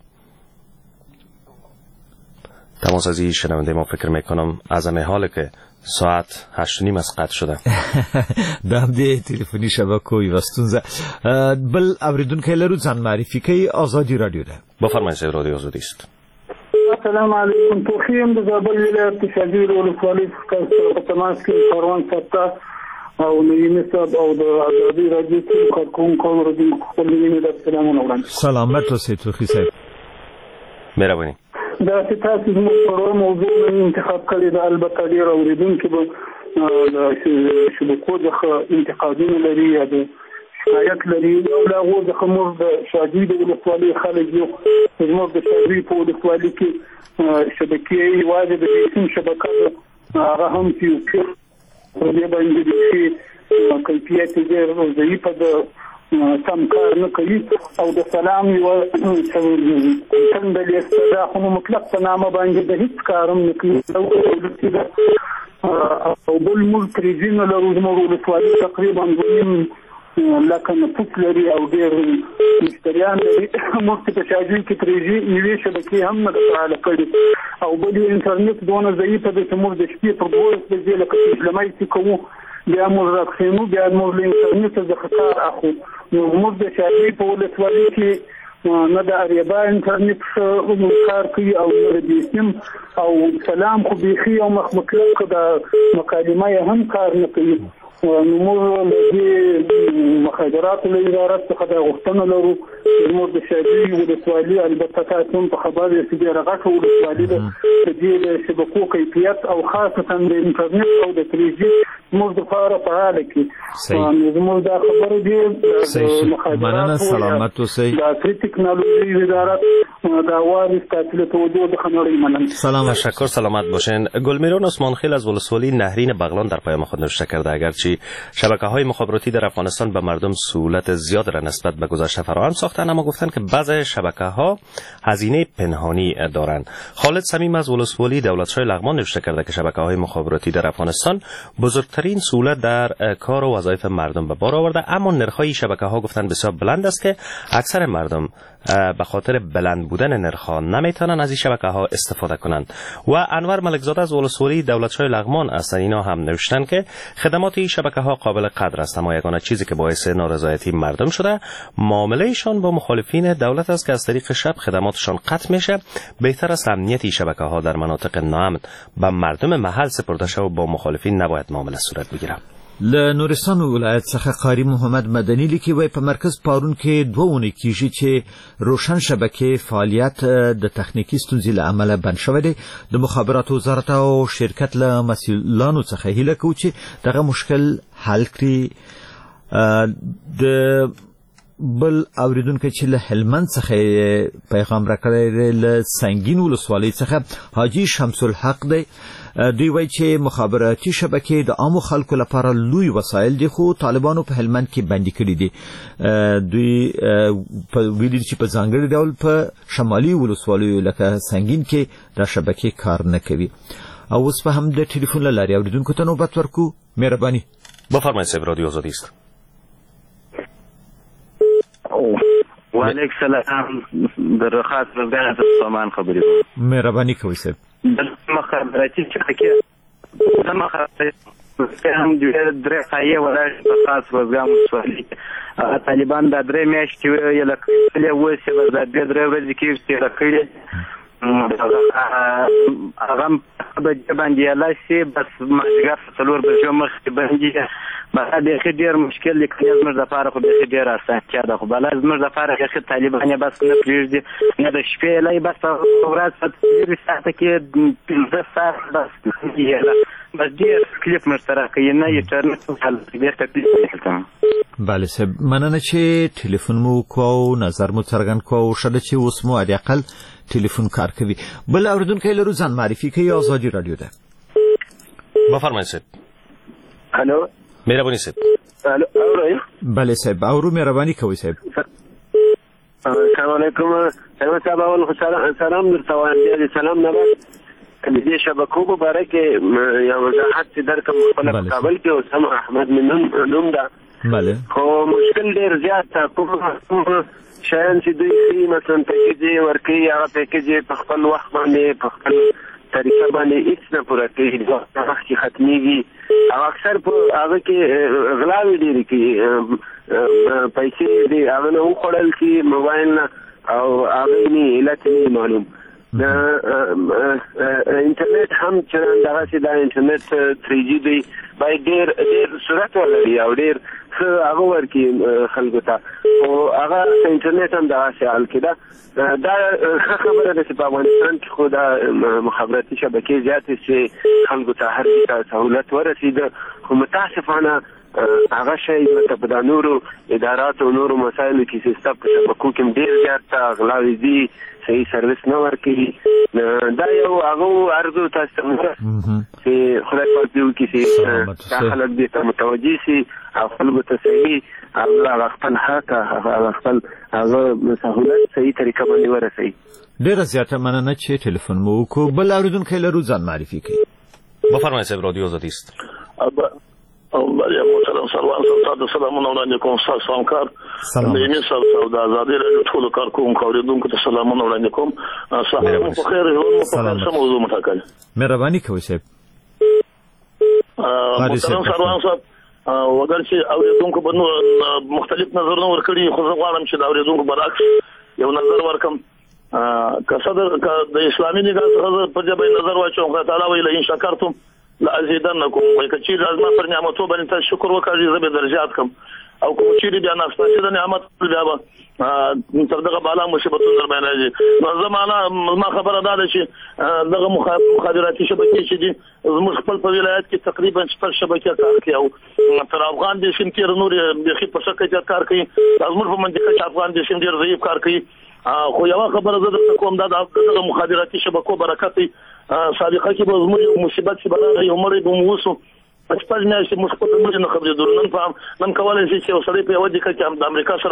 تماس از این شنونده ما فکر میکنم از همه حاله که ساعت 8:30 از قطع شده. دام دی تلفنی شبکوی وستونزه. بل اوریدونکو لرو ځان معرفي کوي. آزادی رادیو ده. بفرمایید صاحب، رادیو آزادی است. السلام علیکم. توخیم د زابل ولایت شهید ولسوالی په تماس کې کاروان ستا او نوینه صاحب او د آزادی رادیو کې کارکونکو رادیو خپل نوینه د سلامونه وړاندې. سلامت اوسئ توخی صاحب. مهرباني. دا چې تاسو زموږ په موضوع انتخاب کړی د البته ډیر اوریدونکو به د شبکو څخه انتقادونه لري یا د شکایت لري. او دا غوږ د موږ د شاجوی د ولسوالۍ خلک یو زموږ د شاجوی په ولسوالۍ کې شبکې یوازې د سیم شبکه هغه هم چې په دې باندې د کیفیت ډېر ضعیفه ده، سم کار نه کوي. او د سلام یو څنګه د استدا خو مطلق په نامه باندې د هیڅ کارم نه کوي. او بل موږ تریزینه لرو زموږ ولسوالۍ تقریبا لکه نفوس لري او ډېر مشتریان لري. موږ په شاجوی کې تریزي یوې شبکې هم نه فعاله کړې. او بل انټرنیټ دونه ضعیفه ده چې موږ د شپې پر 12 بجې لکه لمای چې کوو بیا موږ راکښینو، بیا موږ له انټرنیټ څخه کار اخلو. نو موږ د شاجوی په ولسوالۍ کې نه د اریبا انټرنیټ کار کوي او نه د سیم او سلام خو بیخي او مخمکلک د مکالمه هم کار نه کوي. موږ له دې مخابراتو له وزارت څخه د غوښتنه لرو چې موږ د شادي ولسوالي البته تاسو هم په خبر یاست چې ډېره غټه ولسوالي ده، د دې د شبکو کیفیت او خاصتا د انټرنیټ او د 3G موږ لپاره فعاله کړي. زموږ دا خبره دي د مخابراتو سلامت اوسئ د تکنولوژي وزارت دا والی تحصیل توجه د خنوری منم. سلام و تشکر، سلامت باشین. گلمیران عثمانخیل از ولسوالی نهرین بغلان در پیام خود نوشته کرده اگرچه شبکه‌های مخابراتی در افغانستان به مردم سهولت زیاد را نسبت به گذشته فراهم ساختند، اما گفتند که بعضی شبکه‌ها هزینه پنهانی دارند. خالد صمیم از ولسوالی دولت‌شاه لغمان نوشته کرده که شبکه‌های مخابراتی در افغانستان بزرگترین سهولت در کار و وظایف مردم به بار آورده، اما نرخ‌های شبکه‌ها گفتند بسیار بلند است که اکثر مردم به خاطر بلند بودن نرخ‌ها نمیتونن از این شبکه‌ها استفاده کنند. و انور ملکزاده از ولسوالی دولت‌شاه لغمان از اینا هم نوشتن که خدمات این شبکه‌ها قابل قدر است، اما یگانه چیزی که باعث نارضایتی مردم شده معاملهشان با مخالفین دولت است که از طریق شب خدماتشان قطع میشه. بهتر است امنیت این شبکه‌ها در مناطق ناامن به مردم محل سپرده شود و با مخالفین نباید معامله صورت بگیره. له نورستان ولایت څخه قاری محمد مدني لیکي وای په مرکز پارون کې 2 اونۍ کېږي چې روشن شبکې فعالیت د تخنیکی ستونزې له امله بند شوی دی. د مخابراتو وزارت او شرکت له مسؤلانو څخه هیله کوي چې دغه مشکل حل کړي. د بل اوریدونکو چې له هلمند څخه پیغام راکړی له سنگین ولسوالۍ څخه حاجی شمس الحق دی. دوی وایي چې مخابراتي شبکې د عامو خلکو لپاره لوی وسایل دي خو طالبانو په هلمند کې بندي کړي دي. دوی په ویلي چې په ځانګړي ډول په شمالي ولسوالیو لکه سنگین کې دا شبکې کار نه کوي. او اوس په هم د ټلیفون له لارې اوریدونکو ته نوبت ورکو. مهرباني. بفرمایید صاحب، رادیو آزادی است. وعلیکم سلام. درخواست روزگار از سامان خبری بود. مهربانی کوي صاحب. مخابراتی شبکه د مخابراتي هم درې خایې ولاړ په خاص روزګار مسولي طالبان د درې میاشتې یې لکه وسه د درې ورځې کې چې راکړي هغه باندې لاسي بس ماجګر څلور بجو مخکې باندې ما د خډیر مشکل لیکي زموږ د فارغ د خډیر اسانتیا ده خو بل زموږ د فارغ کې طالبان بس نه پریږدي نه د شپې لای بس ورځ په دې ساعت کې 15 ساعت بس ډیر کلیپ مشترک نه انټرنیټ حل ډیر تکلیف کوم. بله صاحب، مننه چې ټلیفون مو کو نظر مو څرګند کو شته چې اوس مو اقل ټلیفون کار کوي. بل اوریدونکو لرو ځان معرفي کوي. آزادی رادیو ده. بفرمایید صاحب. الو مهرباني صاحب. الو اورئ؟ بله صاحب، اورو. مهرباني کوي صاحب. السلام علیکم. صاحب اول سلام درته وایم. سلام نه د دې شبکو مبارک یا وضاحت درکم خپل کابل کې اوسم احمد من نوم ده. بله. خو مشکل ډیر زیات کوم شایان چې دوی مثلا پیکیج ورکوي هغه پیکیج په خپل وخت باندې په خپل طریقه باندې هیڅ نه پوره کوي، وخت کې ختمیږي او اکثر په هغه کې غلاوې ډېرې کوي، پیسې دې هغه نه وخوړل شي موبایل نه او هغه نه علت نه معلوم. انټرنیټ هم چې دغسې دا انټرنیټ 3G دی باید ډېر سرعت ولري او ډېر ښه هغه ورکړي خلکو ته، خو هغه انټرنیټ هم دغسې حال کې ده. دا ښه خبره ده چې په افغانستان کې خو دا مخابراتي شبکې زیاتې چې خلکو ته هر څه سهولت ورسېده، خو متاسفانه هغه شی لکه په دا نورو اداراتو او نورو مسایلو کې سیسټم په شبکو کې هم ډېر زیات غلاوې دي، صحیح سرویس نه ورکوي. دا یو هغه عرضو تاسو ته چې خدای پاک دې وکړي چې دا خلک دې ته متوجه شي او خلکو ته صحیح هغه خپل حق هغه خپل هغه سهولت صحیح طریقه باندې ورسوي. ډېره زیاته مننه چې ټلیفون مو وکړو. بل اوریدونکی لرو، ځان معرفي کړئ. بفرمایید صاحب، رادیو آزادی است. بله محترم سروان صاحب، تاسو سلامونه وړاندې کوم. ستاسو همکار د ایمي صاحب د آزادي راډیو ټولو کارکوونکو اوریدونکو ته سلامونه وړاندې کوم. صحه مو په خیر او مو په څه موضوع متکل. مهرباني کوئ صاحب. محترم سروان صاحب، وګر چې اوریدونکو په مختلف نظرونه ورکړي، خو زه غواړم چې د اوریدونکو برعکس یو نظر ورکم د اسلامي نگاه څخه په دې باندې نظر واچوم خدای تعالی ویل ان شکرتم لازیدنکم وای کچیر ازما پر نعمتو باندې تاسو شکر وکړئ زه به درجات کم او کوم چې بیا ناقصه د نعمت بیا به تر دغه بالا مصیبتونه در باندې راځي نو زمانہ ما خبره ده چې دغه مخابراتي شبکې چې دي زموږ خپل په ولایت کې تقریبا 6 شبکې کار کوي او تر افغان د سیم تیر نور بخي په شکه کار کوي زموږ په منځ کې افغان د سیم ډیر ضعیف کار کوي خو یو خبره زه درته کوم دا د مخابراتي شبکو برکت سابقه کې به زموږ مصیبت چې بلغه یو مړی به مو وسو پښپاج نه شي مخ په دې نه خبرې درنن فهم نن کولای شي چې وسړي په وجه کې هم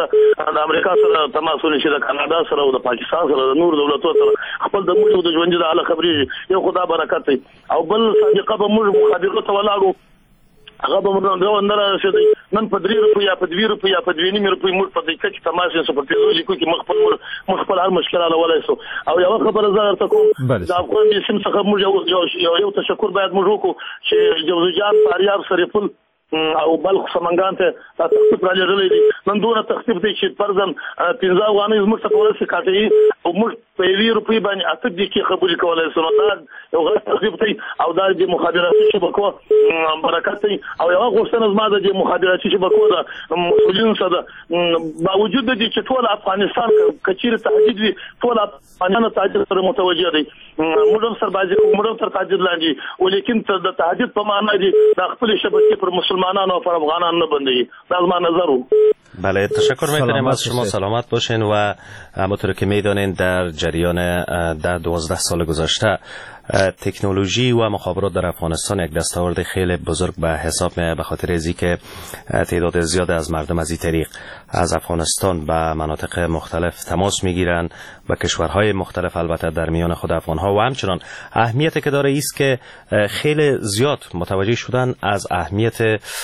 د امریکا سره تماس ونشي د کاناډا سره او د پاکستان سره د نور دولتونو سره خپل د موږ د ژوند د اعلی خبرې یو خدا برکت او بل سابقه به موږ مخابرات ولاړو هغه به موږ نه راشي نن په 3 روپیا په 2 روپیا په 2 روپیا موږ په دې کې تماس یې په ټیلیویزیون کې مخ هر مشکل علا ولای سو او یو خبره زه ته کوم د افغان د سیم څخه موږ یو تشکر باید موږ وکړو چې جوزجان فاریاب سریپل او بلخ سمنګان ته تخفیف را لرلې دي نن دونه تخفیف دی چې فرضاً 15 افغانۍ زموږ څخه ورسې کاټي او موږ په 2 روپیا باندې اته دي کې خبرې کولای سو دا یو غیر تخفیف دی او دا د مخابراتي شبکو برکت دی او یو غوښتنه زما د مخابراتي شبکو د مسؤلینو سره باوجود د چې ټول افغانستان کچیر تهدید وي ټول افغانانو تهدید سره متوجه دي موږ سربازي موږ تر تهدید لاندې ولیکن د تهدید په معنا دي د خپل شبکې پر مسلمانان و پر افغانان نه بندگی از من نظر بله تشکر میکنیم از شما سلامت باشین و همونطور که میدانین در جریان در 12 سال گذشته تکنولوژی و مخابرات در افغانستان یک دستاورد خیلی بزرگ به حساب میاد به خاطر ازی که تعداد زیاد از مردم از این طریق از افغانستان به مناطق مختلف تماس میگیرن و کشورهای مختلف البته در میان خود افغانها و همچنان اهمیتی که داره است که خیلی زیاد متوجه شدن از اهمیت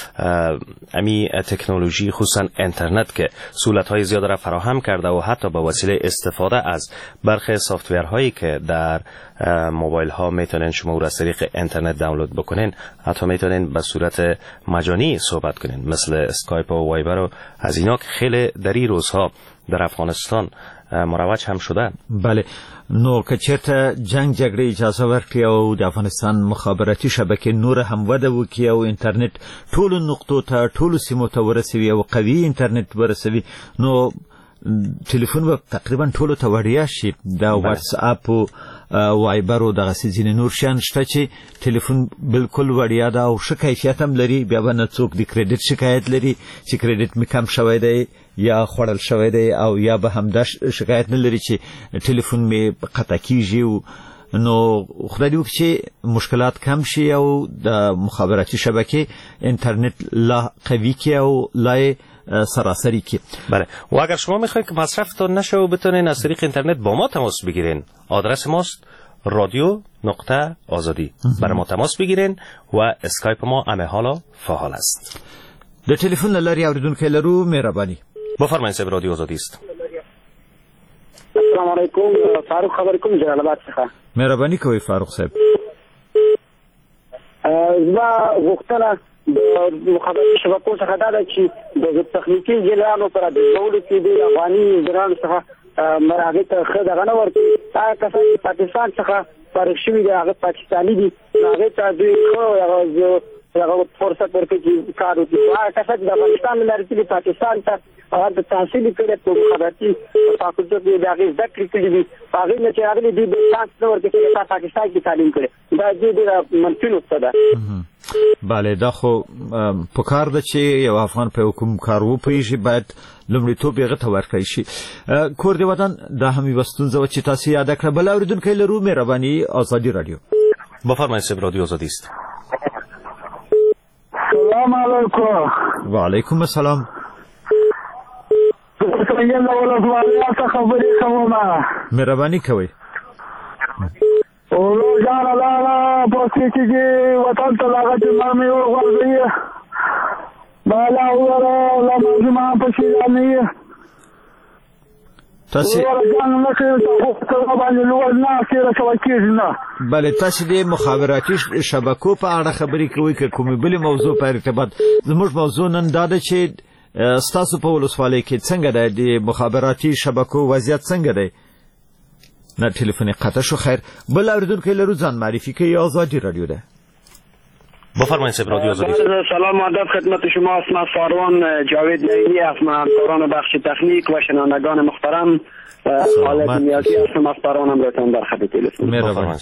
امی تکنولوژی خصوصا اینترنت که سهولت‌های زیاد را فراهم کرده و حتی به وسیله استفاده از برخی سافتورهایی که در موبایل ها میتونین شما او را از طریق اینترنت دانلود بکنین حتی میتونین به صورت مجانی صحبت کنین مثل اسکایپ و وایبر و از اینا که خیلی در این روزها در افغانستان مروج هم شده. بله نو که چرته جنگ جګړه اجازه ورکړي او د افغانستان مخابراتي شبکې نور هم وده وکړي او انټرنیټ ټولو نقطو ته ټولو سیمو ته ورسوي او قوي انټرنیټ ورسوي نو ټلیفون به تقریبا ټولو ته وړیا شي دا واتس اپ او وایبر او دغه ځینې نور شیان شته چې ټلیفون بالکل وړیا ده او ښه کیفیت هم لري بیا به نه څوک د کریډټ شکایت لري چې کریډټ مې کم شوی دی یا خوړل شوی دی او یا به هم دا شکایت نه لري چې ټلیفون مې قطع کیږي نو خدای دې وکړي چې مشکلات کم شي او د مخابراتي شبکې اینترنت لا قوی کی او لا سراسری کی. بله و اگر شما میخواید که مصرفتون نشه و بتونین از طریق اینترنت با ما تماس بگیرین آدرس ماست radio.azadi برای ما تماس بگیرین و اسکایپ ما همه حالا فعال است. د ټلیفون لارې اوریدونکو لرو مهرباني بفرمایید صاحب رادیو آزادی است. السلام علیکم فاروق خبر کوم جلال آباد څخه مهرباني کوي فاروق صاحب زما غوښتنه د مخابراتي شبکو څخه دا ده چې د تخنیکي جریانو پر د ډول کې د افغاني جریان څخه مرغه ته خدای غنه ورته هغه کسان چې پاکستان څخه فارغ شوي دي هغه پاکستاني دي هغه ته دوی خو هغه فرصت ورکړي چې کار وکړي هغه کسان د افغانستان لپاره چې پاکستان ته هغه د تحصیل کړي په مخابراتي فاکولټو کې د هغه ذکر کړي دي هغه نه چې هغه دي د تاسو نور کې چې پاکستان کې تعلیم کړي دا دې منفي نقطه ده. بله دا خو په کار ده چې یو افغان په کوم کار وپیږي باید لومړیتوب یې ته ورکړی شي. کور د وطن دا هم یوه ستونزه چې تاسو یاد کړه بل اوریدونکي لرو مهرباني آزادی رادیو بفرمایید صاحب رادیو آزادی است. السلام علیکم. و علیکم السلام. مهرباني کوي. اولو جان الله پوسټ کې وطن ته لاګه چې مې ورغړې بالا وره لا مجمع په شي نه تاسو بله تاسو د مخابراتي شبکو په اړه خبرې کوي که کومې بلې موضوع په ارتباط زموږ موضوع نن دا ده چې ستاسو په ولسوالۍ کې څنګه د مخابراتي شبکو وضعیت څنګه دی؟ نه ټلیفون قطع شو. خیر بل اوریدونکو لرو ځان معرفی کوي. آزادی رادیو ده. بفرمایید صاحب رادیو آزادی. سلام و ادب خدمت شما. اسمت ساروان جاوید نعیمی از همکاران بخش تکنیک و شنوندگان محترم. حالت نیازی هستم از ساروانم رایتان در خط تلفن. بفرمایید.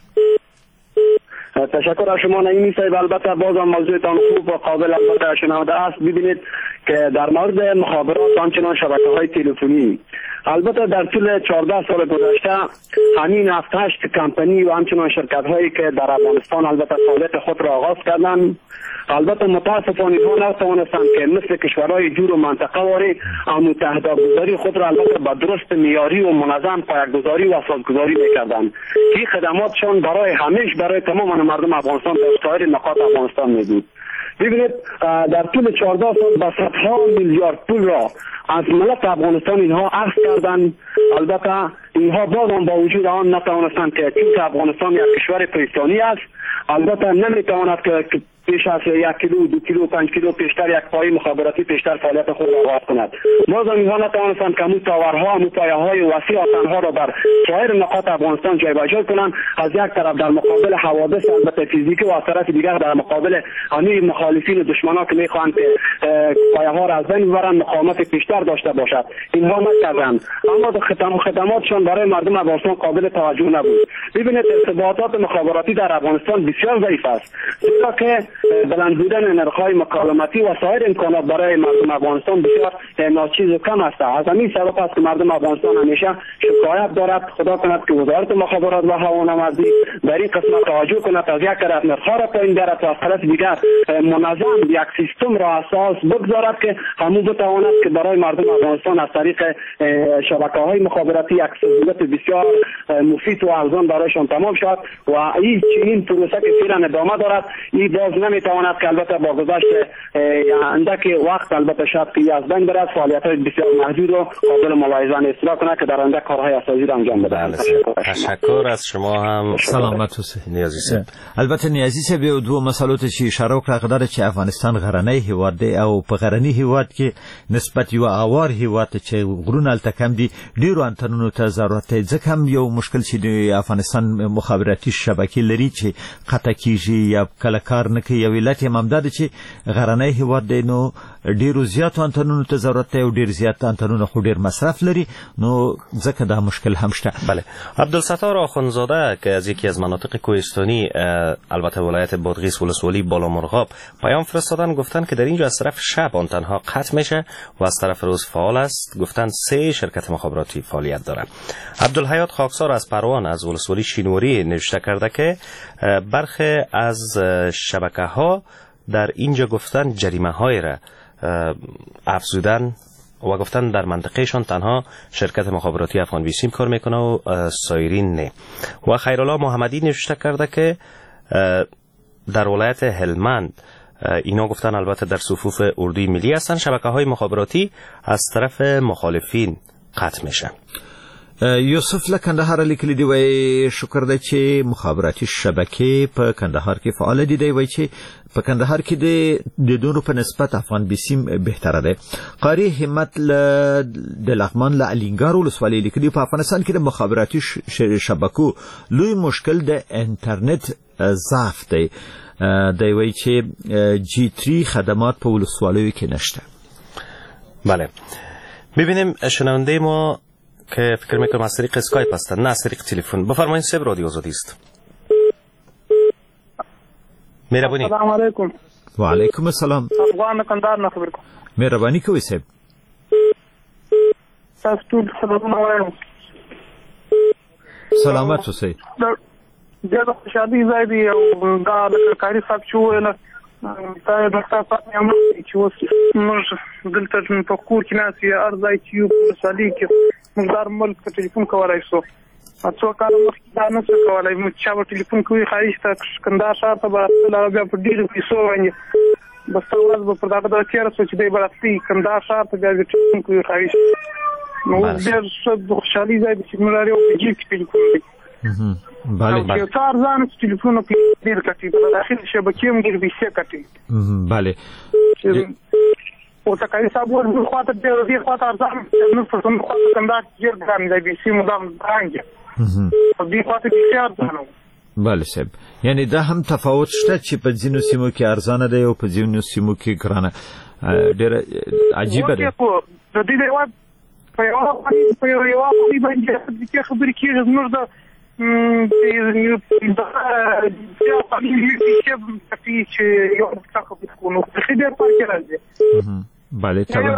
تشکر از شما نعیمی صاحب. البته بازم موضوعتان خوب و قابل البته شنونده است. ببینید که در مورد مخابرات آنچنان شبکه‌های تلفنی البته در طول 14 سال گذشته همین 7-8 کمپانی و همچنان شرکت‌هایی که در افغانستان البته فعالیت خود را آغاز کردند، البته متاسفانه اینها نتوانستند که مثل کشورهای جور و منطقه واری متحدگذاری خود را البته به درست معیاری و منظم پایه‌گذاری و اساسگذاری می‌کردند که خدماتشان برای همیشه برای تمام مردم افغانستان در سایر نقاط افغانستان می‌بود. ببینید در طول 14 سال با صدها میلیارد پول را از ملت افغانستان اینها اخذ کردند. البته اینها بازم با وجود آن نتوانستند که چون افغانستان یک کشور پاکستانی است البته نمیتواند که پیش از 1 کیلو 2 کیلو 5 کیلو پیشتر یک پای مخابراتی پیشتر فعالیت خود را آغاز کند. بازم اینها نتوانستند که همون تاورها همون پایه‌های وسیع آتنها را بر سایر نقاط افغانستان جایگزین کنند. از یک طرف در مقابل حوادث البته فیزیکی و از طرف دیگر در مقابل همه مخالفین و دشمنان که میخواهند که پایه‌ها را از بین ببرند مقاومت بیشتر داشته باشد. اینها نکردند اما خدماتشان برای مردم افغانستان قابل توجه نبود. ببینید ارتباطات مخابراتی در افغانستان بسیار ضعیف است زیرا که بلند بودن نرخ‌های مکالماتی و سایر امکانات برای مردم افغانستان بسیار ناچیز و کم است. از همین سبب است که مردم افغانستان همیشه شکایت دارد خدا کند که وزارت مخابرات و هوانوردی در این قسمت توجه کند از یک طرف نرخ‌ها را پایین بیارد و از طرف دیگر منظم یک سیستم را اساس بگذارد که همون بتواند که برای مردم افغانستان از طریق شبکه‌های مخابراتی یک سهولت بسیار مفید و ارزان برایشان تمام شود و این چنین پروسه که فعلا ادامه دارد این باز نمیتواند که البته با گذشت اندک وقت البته شاید که از بین برد فعالیت‌های بسیار محدود و قابل ملاحظه اصلاح کنند که در آینده کارهای اساسی را انجام بدهد. تشکر از شما هم. سلامت اوسئ نیازی صاحب. البته نیازی صاحب یو دوه مسالو ته چې اشاره وکړه غدار چې افغانستان غرنی هیواد دی او په غرنی هیواد کې نسبت یو اوار هیواد چې غرونه الته کم دي ډیرو انتنونو ته ضرورت دی ځکه هم یو مشکل چې د افغانستان مخابراتي شبکې لري چې قطع کیږي یا کله کار نه کوي. یو علت یې همدا دی چې غرنی هیواد دی نو ډیرو زیاتو انتنونو ته ضرورت دی او ډیر زیات انتنونه خو ډیر مصرف لري نو ځکه دا مشکل هم شته. بله. عبدالستار آخوندزاده که از یکی از مناطق کوهستانی البته ولایت بادغیس ولسوالی بالامرغاب پیام فرستادن گفتن که در اینجا از طرف شب آنتنها قطع میشه و از طرف روز فعال است. گفتن 3 شرکت مخابراتی فعالیت داره. عبدالحیات خاکسار از پروان از ولسوالی شینوری نوشته کرده که برخی از شبکه‌ها در اینجا گفتن جریمه های را افزودن و گفتن در منطقهشان تنها شرکت مخابراتی افغان بیسیم کار میکنه و سایرین نه. و خیرالله محمدی نوشته کرده که در ولایت هلمند اینا گفتن البته در صفوف اردوی ملی هستن شبکه‌های مخابراتی از طرف مخالفین قطع میشن. یوسف له کندهار لیکلی دی وای شکر دی چې مخابراتي شبکې په کندهار کې فعال دي. دی وای چې په کندهار کې د دونو په نسبت افغان بیسیم بهتره ده. قاری همت د لغمان له الینګار ولسوالۍ لیکلی په افغانستان کې د مخابراتي شبکو لوی مشکل د انټرنیټ ضعف دی. دی وای چې جی 3 خدمات په ولسوالیو کې نشته. بله. ببینیم شنونده ما که فکر میکنم از طریق اسکایپ هستن نه از طریق تلفن. بفرمایید صاحب رادیو آزادی است. مهربانی. السلام علیکم. و علیکم السلام. افغان کندهار نه خبر کوم. مهربانی کوي صاحب. تاسو ټول سلامونه وایم. سلامت اوسئ. دا خوشالي ځای دی او دا د کاري صاحب چې ویل دا د تاسو په امر چې اوس موږ دلته په کور کې ناس یې ارزای چې یو خوشالي کې موږ دار ملک په ټلیفون کولای شو. څو کال مخکې دا نه څه کولای موږ چې په ټلیفون کوي خارج ته کندهار ښار ته به بیا په ډېرو پیسو باندې بس ورځ به پر دغه د تېره شو چې دی به راتلي کندهار ښار ته بیا ټلیفون کوي خارج نو ډېر ښه د خوشحالي ځای دی چې موږ لرو په جیب کې ټلیفون دی. بله. چې کار ځان ټلیفون په ډېر کټي په داخل شبکې هم ډېر پیسې کټي. بله. پورتکالي صاحب ور خواته دې خواته ارزان نو پرتون خواته کندهار ډېر ګران دی بي سي مدام ګران دی دې خواته دې ارزان بله صاحب یعنی دا هم تفاوت شته چې په ځینو سیمو کې ارزانه دی او په ځینو سیمو کې ګرانه ډېر عجیبه ده د دې هېواد په یوه باندې دې خبرې کېږي زموږ د بله طبعا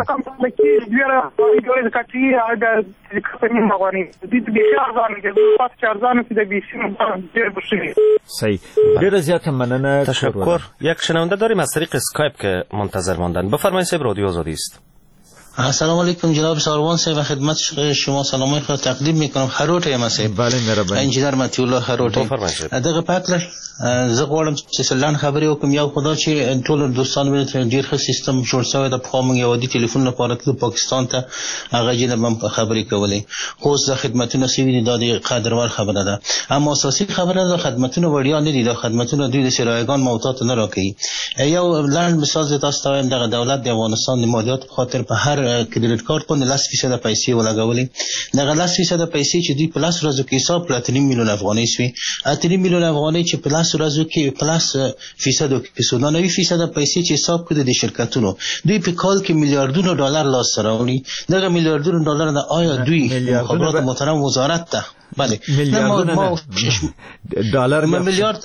صحیح ډیره زیاته مننه تشکر یک شنونده داریم از طریق اسکایپ که منتظر ماندن بفرمایید صاحب رادیو آزادی است السلام علیکم جناب ساروان صاحب و خدمت شما سلامای خود تقدیم میکنم خروټ یم صاحب بله مهرباني انجینر متی الله خروټ دغه پاکلر زه غواړم چې سلان خبرې وکم یو خدا چې ټول دوستان مې ډیر ښه سیستم جوړ شوی د پخوا یو دی ټلیفون لپاره ته پاکستان ته هغه جناب هم خبرې کولې خو زه خدمتونه سوي دي د قدرور خبره ده اما اساسي خبره ده خدمتونه وړیا نه دي د خدمتونه دوی د شرایګان موتات نه راکړي یو لاند مثال تاسو ته وایم دغه دولت د افغانستان د مالیات په خاطر په هر کریډټ کارت باندې 10% پیسې ولګولې دغه 10% پیسې چې دوی په لاس ورځو کې حساب 3 میلیون افغانۍ شوي 3 میلیون افغانۍ چې په لاس ورځو کې پلاس فیصد کې سودانه 90% پیسې چې حساب کړي د شرکتونو دوی په کال کې میلیارډونو ډالر لاس سره وړي دغه میلیارډونو ډالر نه آیا دوی مخابرات محترم وزارت ته بله ډالر میلیارډ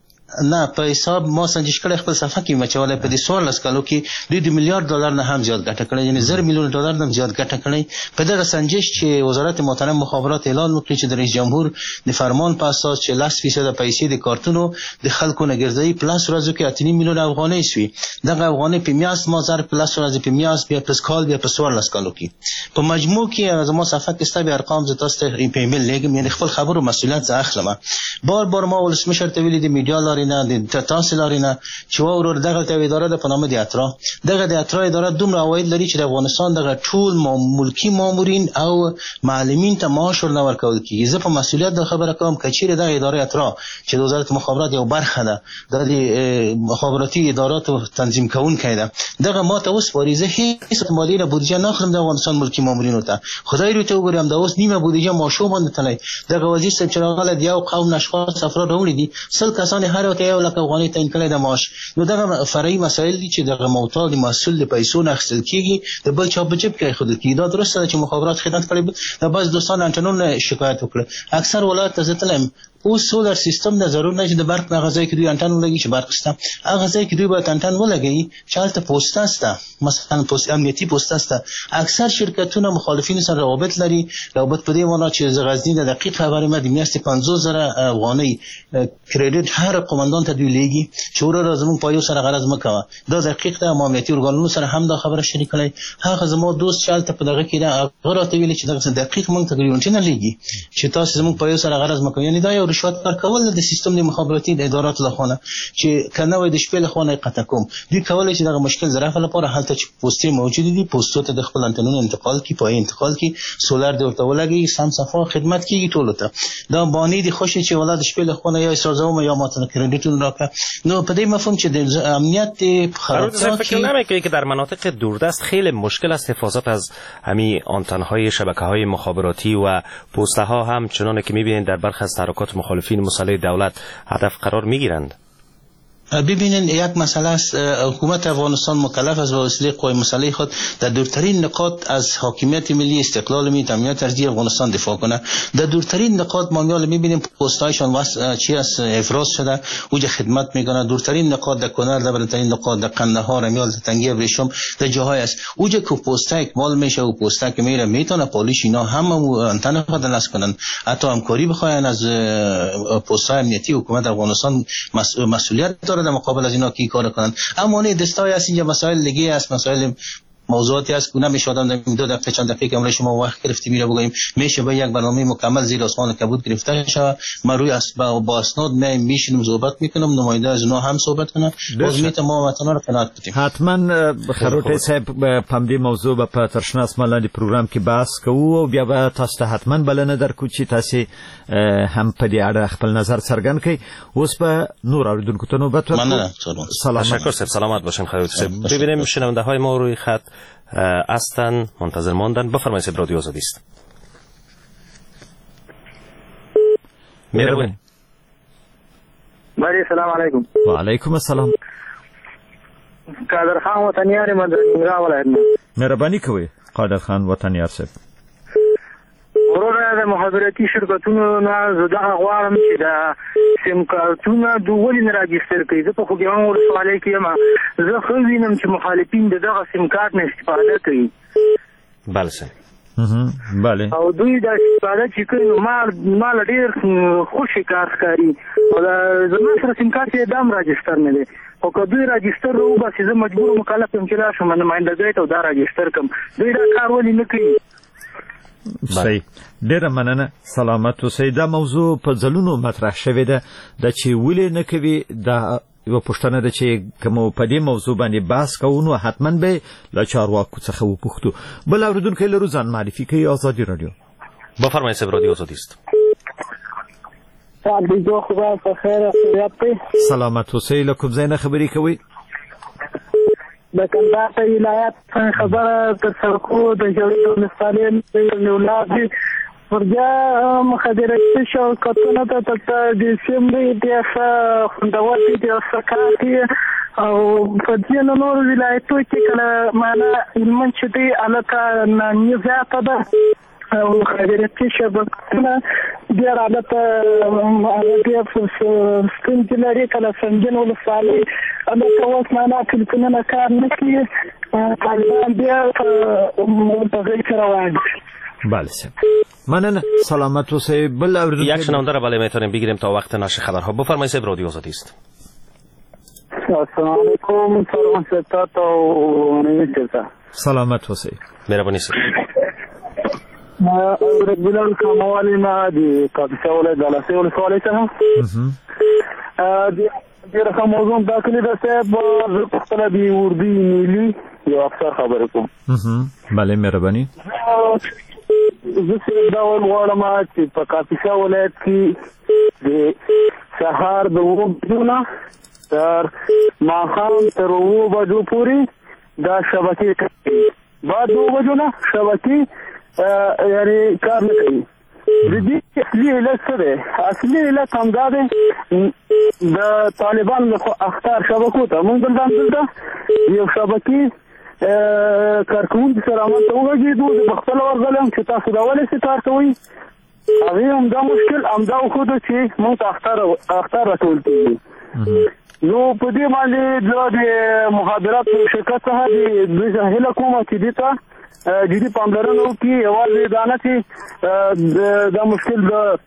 نه په حساب ما سنجش کړی خپل صفحه کې مچواله په دې 14 کالو کې دوی د میلیارډ ډالر نه هم زیات ګټه کړې یعنی 0 میلیون ډالر نه زیات ګټه کړې په دغه سنجش چې وزارت محترم مخابرات اعلان وکړي چې د رئیس جمهور د فرمان په اساس چې 10% پیسې د کارتونو د خلکو نه ګرځي پلاس ورځو کې 8 میلیون افغانۍ شوي دغه افغانۍ په میاس مازر پلاس ورځو په میاس بیا پس کال بیا په 14 کالو کې په مجموع کې زموږ صفحه کې ستاسو ارقام ز تاسو ته په ایمیل لګم یعنی خپل خبرو مسؤلیت زه اخلم بار ما ولسمشر ته ویلي د میډیا لارینه د تاسلارینا چې ورور دغه اداره د پنامه دی اترا دغه د اترا اداره دومره عواید لري چې د افغانستان دغه ټول ملکی مامورین او معلمین ته معاش ورنور کول کیږي زه په مسؤلیت د خبره کوم کچیر د اداره اترا چې د وزارت مخابرات یو برخه ده د مخابراتي ادارات تنظیم کوونکی ده دغه ما ته اوس وریزه هیڅ مالی نه بودجه نه خرم د افغانستان ملکی مامورینو ته خدای دې ته وګورم دا اوس نیمه بودجه ماشوم باندې تلای دغه وزیر صاحب چې راغله د یو قوم نشخاص افراد وړي دي سل کسان هر وخت یو لکه افغانۍ تعیین کړی د معاش نو دغه فرعي مسایل دي چې دغه معتاد مسؤل د پیسو نه اخیستل کیږي د بل چا په جیب کې ایښودل کیږي دا درسته چې مخابرات خدمت کړي دا بس دوستان انټرنل شکایت وکړه اکثر ولایت ته ځتلم او سولر سیستم نه ضرور نه چې د برق نه غځای کې دوی انټن ولګي چې برق ستا هغه ځای کې دوی به انټن ولګي چې هلته پوسټ ستا مثلا پوسټ امنیتي پوسټ ستا اکثر شرکتونه مخالفین سره روابط لري روابط په دې معنی چې غزنی د دقیق خبرې مې د میاشتې 50000 افغانۍ کریډټ هر قومندان ته دوی لګي چې ورته زموږ په یو سره غرض مکوه دا دقیق د امنیتي ارګانونو سره هم دا خبره شریکړي هغه زموږ دوست چې هلته په دغه کې هغه راته ویل چې دا دقیق مونږ ته ګرونټ نه لګي چې تاسو زموږ په یو سره غرض مکوه یعنی دا یو رشوت ورکول د سیستم د مخابراتي ادارات لخوا چې کنه وي د شپې لخوا قطع کوم دوی کولای چې دغه مشکل ظرف لپاره حالت چې پوسټي موجود دي پوسټو ته د خپل انټنونو انتقال کی پای انتقال کی سولر د ورته ولګي سم صفه خدمت کیږي ټول ته دا بانی دي خوشي چې ولادت شپې لخوا یا سازوم یا ماته کریډټون راکړه نو په دې مفهوم چې د امنیت خرابات فکر نمی‌کنی که در مناطق دوردست خیلی مشکل است حفاظت از همین آنتن‌های شبکه‌های مخابراتی و پست‌ها هم چنانه که می‌بینید در برخی از تحرکات مخالفین مسلح دولت هدف قرار می‌گیرند ببینید یک مسئله است حکومت افغانستان مکلف است با وسیله قوای مسلح خود در دورترین نقاط از حاکمیت ملی استقلال ملی امنیت ارضی افغانستان دفاع کنه در دورترین نقاط ما می‌بینیم پست‌هایشان چی است افراز شده اوج خدمت میکنه دورترین نقاط در کنر در برترین نقاط در قندهار امیال تنگی ابریشم در جاهای است اوج که پست اکمال میشه و پست که میره میتونه پالیش اینا هم انتن خود نصب کنن حتی همکاری بخواین از پست‌های امنیتی حکومت افغانستان مسئولیت در مقابل از اینا کی کار کنند اما نه دستای است اینجا مسائل دیگه است مسائل موضوعاتی است که نمیشه آدم در 2 دقیقه چند دقیقه که شما وقت گرفتی میره بگویم میشه به یک برنامه مکمل زیر آسمان کبود گرفته شود ما روی با اسناد میشینیم صحبت میکنم نماینده از اونها هم صحبت کنه باز میتونم ما وطنا رو قناعت بدیم حتما خروټي صاحب په دې موضوع په ترشناس ملاندې پروګرام کې بحث کوو او بیا به تاسو ته حتما بلنه درکو چې تاسو هم په دې اړه خپل نظر څرګند کړئ اوس په نور اوریدونکو ته نوبت ورکړو تشکر سلامت باشین خروټي صاحب ببینیم شنونده های ما روی خط هستند منتظر ماندن. بفرمایید رادیو آزادی است. مهربانی. بله سلام علیکم. و علیکم السلام. قادر خان وطنیار من د ننګرهار ولایت نه. مهرباني کوئ قادر خان وطنیار صاحب. ورور د مخابراتي شرکتونو نه زه دغه غواړم چې د سیم کارتونه د ولې نه راجستر کړي. زه په خوږیاڼو ولسوالۍ کې یم. زه ښه وینم چې مخالفین د دغه سیم کارت نه استفاده کوي. بله صحیح. بله. او دوی د استفاده چې کوي نو ما ډېر خوشي کار ښکاري. او زما سره سیم کارت یې دام راجستر نه دی. او که دوی راجستر وباسي زه مجبور مکلف یم چې لاړ شم نمایندګۍ ته او دا راجستر کړم. دوی دا کار ولې نه کوي؟ صحیح. ډیره مننه. سلامت اوسئ. دا موضوع په ځلونو مطرح شوې ده د چې ولې نه کوي. دا یو پوښتنه ده چې کوم په دې موضوع باندې بحث کوو نو حتما به له چارواکو څخه وپوښتو. بل اوریدونکي لرو ځان معرفي کوي. آزادی رادیو. بفرمایید رادیو آزادی است. سلامت اوسئ. له کوم ځای نه خبرې کوئ؟ د کندهار ولایت خبره تر سرکو د جوړې ولسوالۍ اولاد دي ورجا مخابراتي شرکتونه ته د سیم د خوندور دي د سکاټي او په دې نور ولایتو کې کله معنا علمن چې دی الکه نه زیاته ده او مخابراتي شبکونه ډېر عادت ستونزې لري. کله سنګین ولسوالۍ الکه اوس معنا ټلیفونونه کار نه کوي. طالبان بیا په غیر روان دي. بله صاحب. مننه. سلامت اوسئ. بل اوریدونکو یک شنونده را بله میتونیم بگیریم تا وقت نشر خبرها. بفرمایید رادیو آزادی است. السلام علیکم. سلام ستات او نمیشه. سلامت اوسئ. مهربانی صاحب. رجلان کموالی ما دی کاپیسا ولایت دلاسه ولسوالۍ څخه د رقم موضوع داخلي ده صاحب. زه پخپله د اردو نیلي یو افسر خبرې کوم. بله مهرباني. زه صرف دا ویل غواړم چې په کاپیسا ولایت کې د سهار د 9 بجو نه تر ماښام تر 9 بجو پورې دا شبکې کوي. بعد 9 بجو نه شبکې یعنی کار نه کوي. د دې اصلي علت څه دی؟ اصلي علت همدا دی د طالبان له اخطار شبکو ته موږ دلته یو شبکې کارکوونکي سره همالته وغږېدو. زه په خپله ورغلم چې تاسو دا ولې څه کار کوئ. هغې همدا مشکل همدا وښوده چې موږ ته اخطار راکول کېږي. نو په دې باندې زه د مخابراتو شرکت څخه دوی څخه هیله کوم چې دې ته جدي پاملرنه وکړي. یوازې دا نه چې دا مشکل د